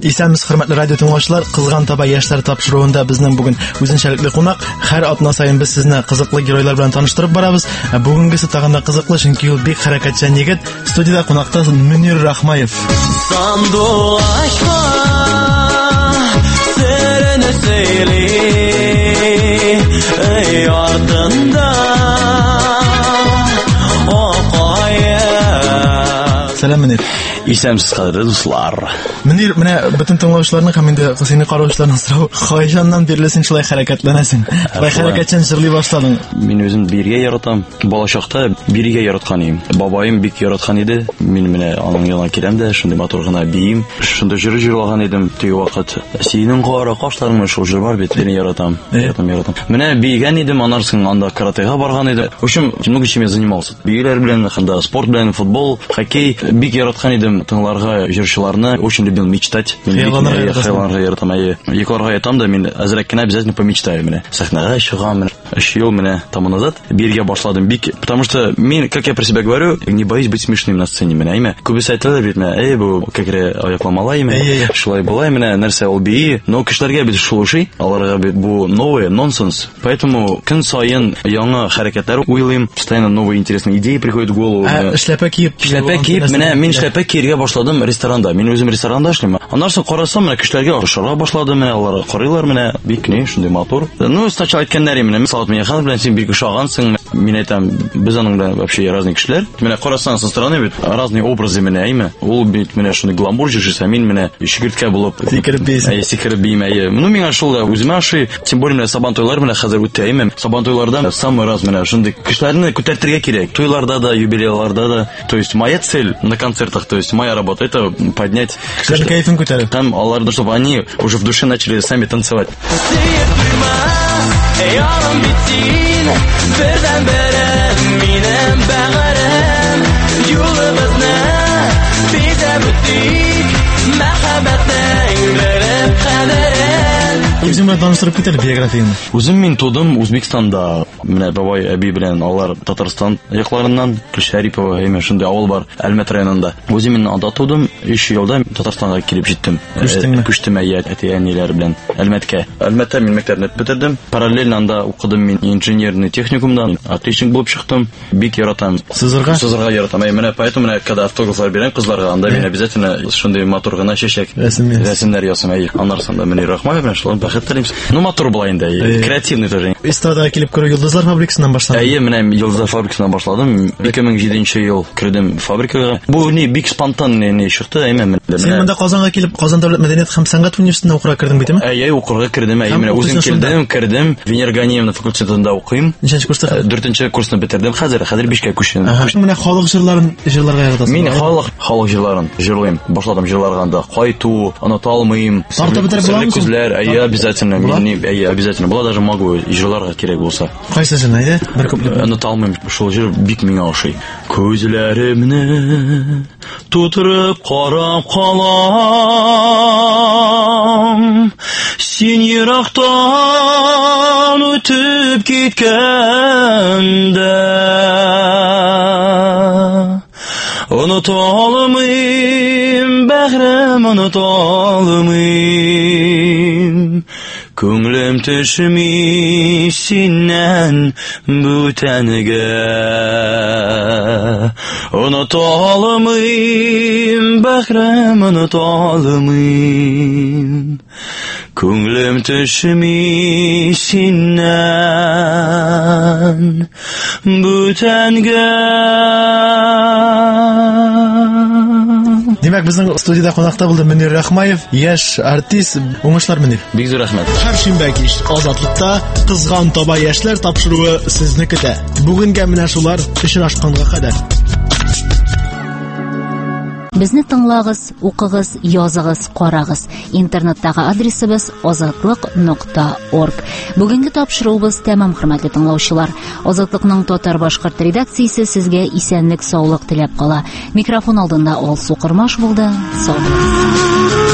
Исәнмез, хөрмәтле радио тыңлаучылар, Кызган таба яшьләр тапшыруында безнең бүген үзенчәлекле кунак. Һәр атна саен без сезне кызыклы геройлар белән таныштырып барабыз. Бүгенгесе тагын да кызыклы, чөнки ул бик хәрәкәтчән егет. Студиядә кунакта Мөнир Рахмаев. Сандуашка серене сөйли, эй артында акая. Сәлам, Мөнир. Исәнмез, кадерле дуслар. Мөнир, менә бөтен тыңлаучыларның һәм инде сине караучыларның сорау, кайчаннан бирле син шулай хәрәкәтләнәсең? Кай хәрәкәтчән җырлый башладың? Мин үзем биргә яратам. Балачакта биргә яраткан идем. Бабаем бик яраткан иде. Мин менә аның янына киләм дә, шундый матур гына биим. Шунда җыр җырлаган идем теге вакыт. Синең кара кашларың шул җыр бар бит, мин яратам. Яратам, яратам. Менә бигән идем, аннан соң анда каратега барган идем. В общем, много чем я занимался. Бигеләр белән, хәтта спорт белән, футбол, хоккей бик яраткан идем. Тыңларга, җырчыларны очень любил мечтать. Хыялларга яратам. Йокларга ятам да, мин әзрәк кенә обязательно помечтаю менә. Сахнага чыгам. Өч ел менә тому назад биргә башладым бик, потому что мин, как я про себя говорю, не боюсь быть смешным на сцене менә, әйме. Күбесе әйтәләр бит менә, эй, бу кәкре аякламалай менә. Шулай булай менә, нәрсә ул бии, но кешеләргә бит шул ушый, аларга бит бу новый нонсенс. Поэтому көн саен яңа хәрәкәтләр уйлыйм, постоянно новые интересные идеи приходят в голову. Эшләпә киеп, эшләпә киеп, менә мин эшләпә киергә башладым ресторанда. Мин үзем ресторанда эшлим. Аннан соң карасам, менә кешеләргә ашарга башладым, менә алар карыйлар менә, бик не, шундый матур. Ну, сначала әйткәннәр менә, салат менә хан белән син бик ошагансың. Мин әйтәм, без аның белән вообще разные кешеләр. Менә карасаң со стороны бит разные образы менә, әйме. Ул бит менә шундый гламур җырчы, мин менә шигырткә булып сикереп бисең. Әй, сикереп бим, әй. Ну, миңа шул да үземә ошый. Тем более менә сабан тойлар менә хәзер үтә, әйме. Сабан тойларда самый раз менә шундый кешеләрне күтәртергә кирәк. Тойларда да, юбилейларда да. То есть моя цель на концертах, то есть моя работа это поднять кешеләрнең кайфын күтәрү. Там аларда, чтобы они уже в душе начали сами танцевать. Үзем белән таныштырып китер биографияңны. Үзем мин тудым Үзбекстанда. Менә бабай, әби белән алар Татарстан якларыннан, Шәрипова, әйме шундый авыл бар, Әлмәт районында. Үзем мин анда тудым. өч елда Татарстанга килеп җиттем. Күчтем әйят әти-әниләр белән Әлмәткә. Әлмәттә мин мәктәпне бетердем. Параллельно анда укыдым мин инженерный техникумда. Отличник булып чыктым. Бик яратам. Сызырга? Сызырга яратам. Менә поэтому менә когда автографлар бирәм кызларга, анда мин обязательно шундый матур гына чәчәк рәсемнәр ясыйм. Аннарсында Мөнир Рахмаев белән шулай бәхетләрим. Ну, матур була инде. Креативный тоже. Эстрадага килеп керү Йолдызлар фабрикасыннан башладым. Әйе, менә Йолдызлар фабрикасыннан башладым. ике мең җиденче ел кирдем фабрикага. Бу не бик спонтанный не чыкты, әйме. Син монда Казанга килеп, Казан дәүләт мәдәният һәм сәнгать университетына укырга кирдең битеме? Әйе, укырга кирдем. Әйе, менә үзем килдем, кирдем. Венера Ганиевна факультетында укыйм. Ничәнче курста? дүртенче курсны бетердем. Хәзер, хәзер бишкә күчтем. Менә халык җырларын җырларга яратасың. Мин халык, халык җырларын җырлыйм. Башладым җырларга анда. Кайту, оныта алмыйм. Тарта бетереп буламы? Күзләр, әйе, обязательно. Мин әйе, обязательно. Була даже могу җырларга кирәк булса. Кайсы җырны, әйе? Бер күплек. Оныта алмыйм. Шул җыр бик миңа ошый. Күзләремне тутырып карап калам, син ерактан үтеп киткәндә, оныта алмыйм, бәгърем, оныта алмыйм. Күңлем төшми синнән бүтәнгә, оныта алмыйм, бәгърем, оныта алмыйм. Күңлем төшми синнән бүтәнгә. Димәк, безнең студиядә кунакта булды Мөнир Рахмаев, яшь артист. Уңышлар, Мөнир. Бик зур рәхмәт. Һәр шимбә кич Азатлыкта Кызган таба яшьләр тапшыруы сезне көтә. Бүгенгә менә шулар очрашканга кадәр. Безне тыңлагыз, укыгыз, языгыз, карагыз. Интернеттагы адресыбыз азатлык нокта орг. Бүгенге тапшыруыбыз тәмам, хөрмәтле тыңлаучылар. Азатлыкның татар-башкорт редакциясе сезгә исәнлек, саулык теләп кала. Микрофон алдында Алсу Кырмаш булды. Сау булыгыз.